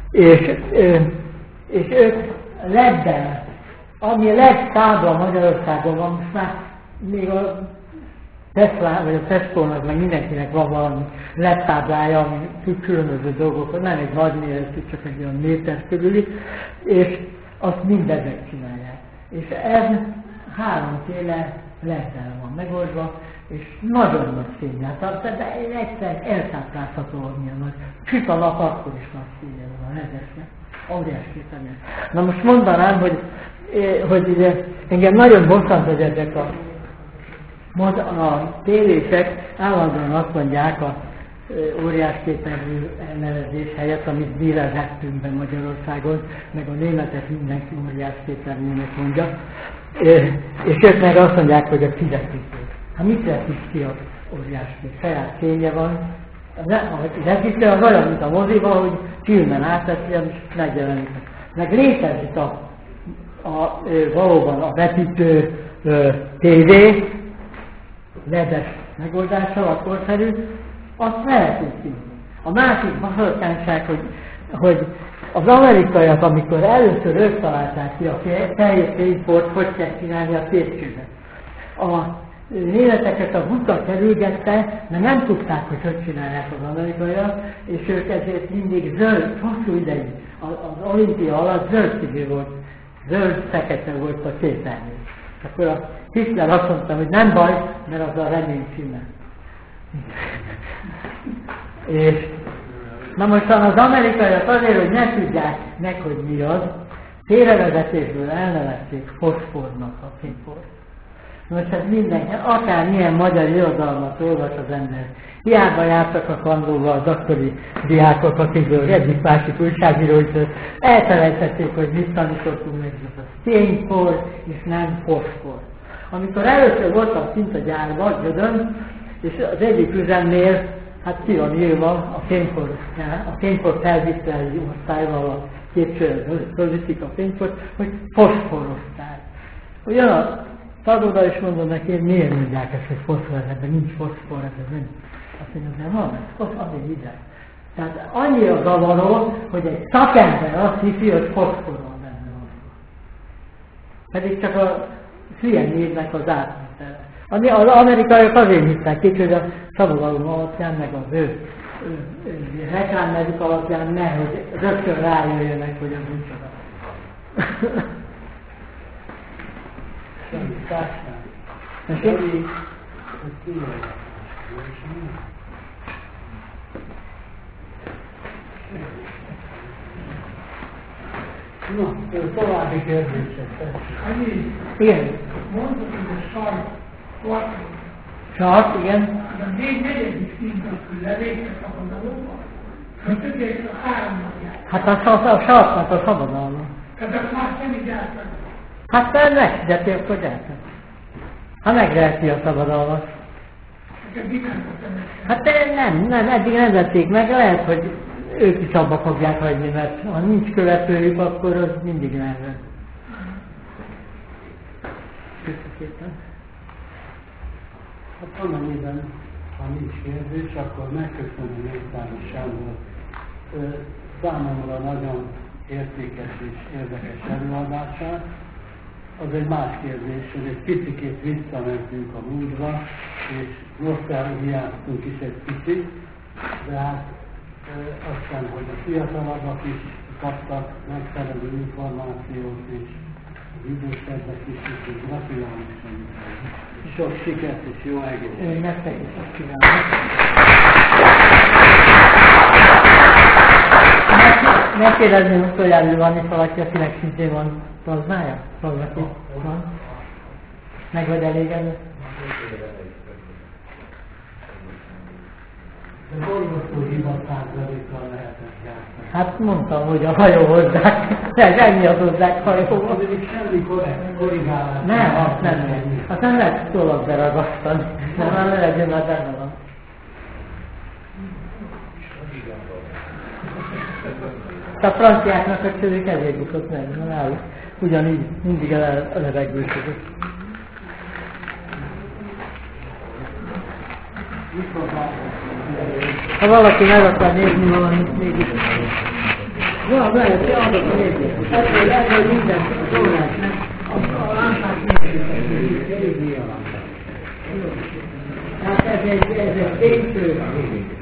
és ők LED-del, ami LED tábla Magyarországon van, most már még a Tesla, vagy a Tesco-nak, meg mindenkinek van valami LED táblája, ami különböző dolgok, nem egy nagy méretű, csak egy olyan méter körüli, és azt mindezek csinálják. És ez 3-féle LED-del van megoldva, és nagyon nagy színját, de egyszer eltáplázható, milyen nagy. Süt a nap, akkor is nagy színje van a LED-esnek. Óriás képernyő. Na most mondanám, hogy ugye, engem nagyon bosszant, hogy ezek a tévések állandóan azt mondják a óriás képernyő elnevezés helyett, amit mi vezettünk be Magyarországon, meg a németek mindenki óriás képernyőnek mondja, és ők meg azt mondják, hogy a fizetítő. Hát mit veszik ki a óriás képernyő? Saját fénye van. A vetítő az olyan, mint a moziban, hogy filmen átveszem, és megjelenik. Meg létezik valóban a vetítő tévé, ledes megoldással, a korszerű, azt lehetünk ki. A másik baszorkányság, hogy az amerikaiak, amikor először ők találták ki a fehér fényport, hogy kell csinálni a térképet. életeket a buta kerülgette, mert nem tudták, hogy csinálják az amerikaiak, és ők ezért mindig zöld, hosszú ideig. Az olimpia alatt zöld színű volt, zöld-fekete volt a képernyő. Akkor a Hitler azt mondta, hogy nem baj, mert az a remény színe. És na mostan az amerikaiak azért, hogy ne tudják meg, hogy mi az, félrevezetésből elnevezték foszfornak a fényport. Most ez mindenki, akármilyen magyar irodalmat olvas az ember. Hiába jártak a kandóval az akkori diákok, akikből egyik másik újságíró is elfelejtették, hogy mit tanítottunk meg. Ez a fénypor és nem foszfor. Amikor először voltam kint a gyárban, Gödön, és az egyik üzemnél, hát ki van írva a fénypor felviteli osztályval a képcsőről fölviszik a fényport, hogy foszforosztály. Ugyan a tagoda is mondom neki, miért mondják ezt, hogy foszfor, ebben nincs foszfor, ez nem. Azt mondja, de van, azért ide. Tehát annyira zavaró, hogy egy szakember azt hiszi, hogy foszforon benne van. Pedig csak a hülye névnek az átvétele. Az amerikaiak azért hittek ki, hogy a szabadalom alapján, meg az ő reklámnevük alapján nehogy rögtön rájöjjenek, hogy az micsoda. Semmi társadalmat. Na, további kérdések. Igen. Mondod, hogy a sark volt. Sark, igen. De a 4/4 színzakű levét a szabadalomban. A többiek a 3 napját. Hát a sarknak a szabadalma. Tehát azt már semmi gyártani. Hát megfizeti, akkor gyártani. Ha megreheti a szabadalmat. Hát nem, eddig nem vették meg, lehet, hogy ők is abba fogják hagyni, mert ha nincs követőjük, akkor az mindig nehezebb. Köszönöm. Hát amennyiben, ha nincs kérdés, akkor megköszönöm Mészáros Sándor számomra nagyon értékes és érdekes előadását. Az egy más kérdés, hogy egy picikét visszamentünk a múltba, és nosztalgiáztunk is egy picit, de hát aztán, hogy a fiatalabbak is kaptak megfelelő információt, és az idősebbek is, és gratulálunk semmiképpen. Sok sikert és jó egészséget! Nektek is azt kívánok! Megkérdezném utoljára, van itt valaki, akinek szintén van plazmája? Valaki van? Meg vagy elégedve? De borzasztó hivatászalékkal lehetett játszani. Hát mondtam, hogy a hajó hozzák, ennyi az hozzák hajóval. De még semmi korrigálás. Nem, azt nem. Azt nem lehet tollat beragasztani. Nem, már ne legyen, már benne van. A franciáknak a csődik ezért bukott meg, náluk. Ugyanígy mindig a levegősödött. Ha valaki meg akar nézni valamit, mégis. Ja, lehet, hogy adok nézni. Ezzel minden az órás, nem? A lámpát nézzük. Hát ez egy fénytő.